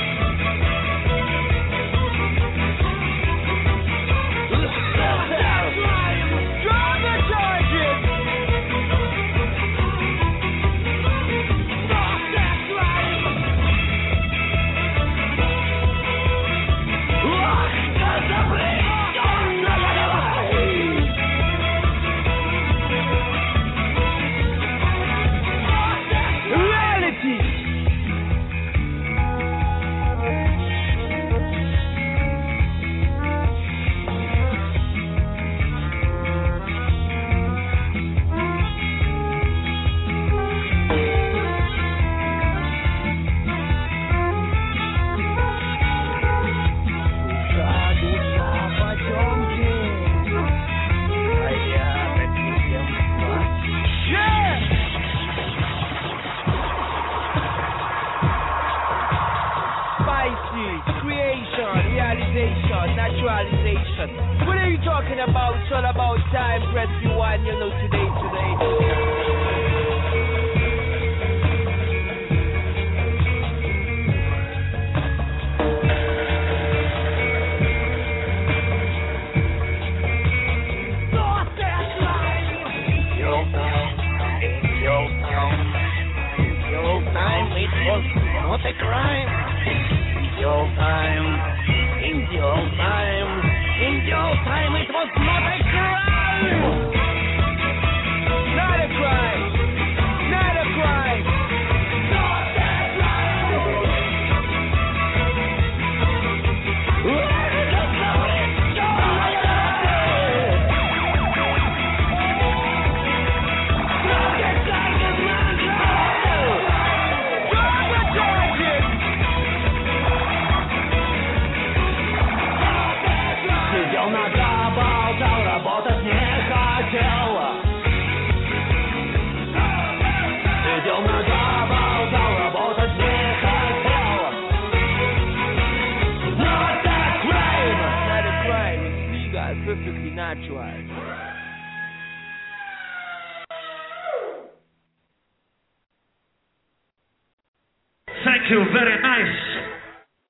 Drop the charges. Stop that crime. Lock the police. Don't let it away. Reality. Naturalization. What are you talking about? It's all about time. Press rewind, you know, today, today. Your time, it was not a crime. Your time. In your time, in your time, it was not a crime! Not a crime! Not a crime! Not a crime! Where is the police? Don't let it out! Drop the charges, man! Drop the charges! Сидел на кабалках, работать не хотел. Сидел на кабалках, работать не хотел. Not a crime! Not a crime, it's legal, perfectly natural. Thank you, very nice.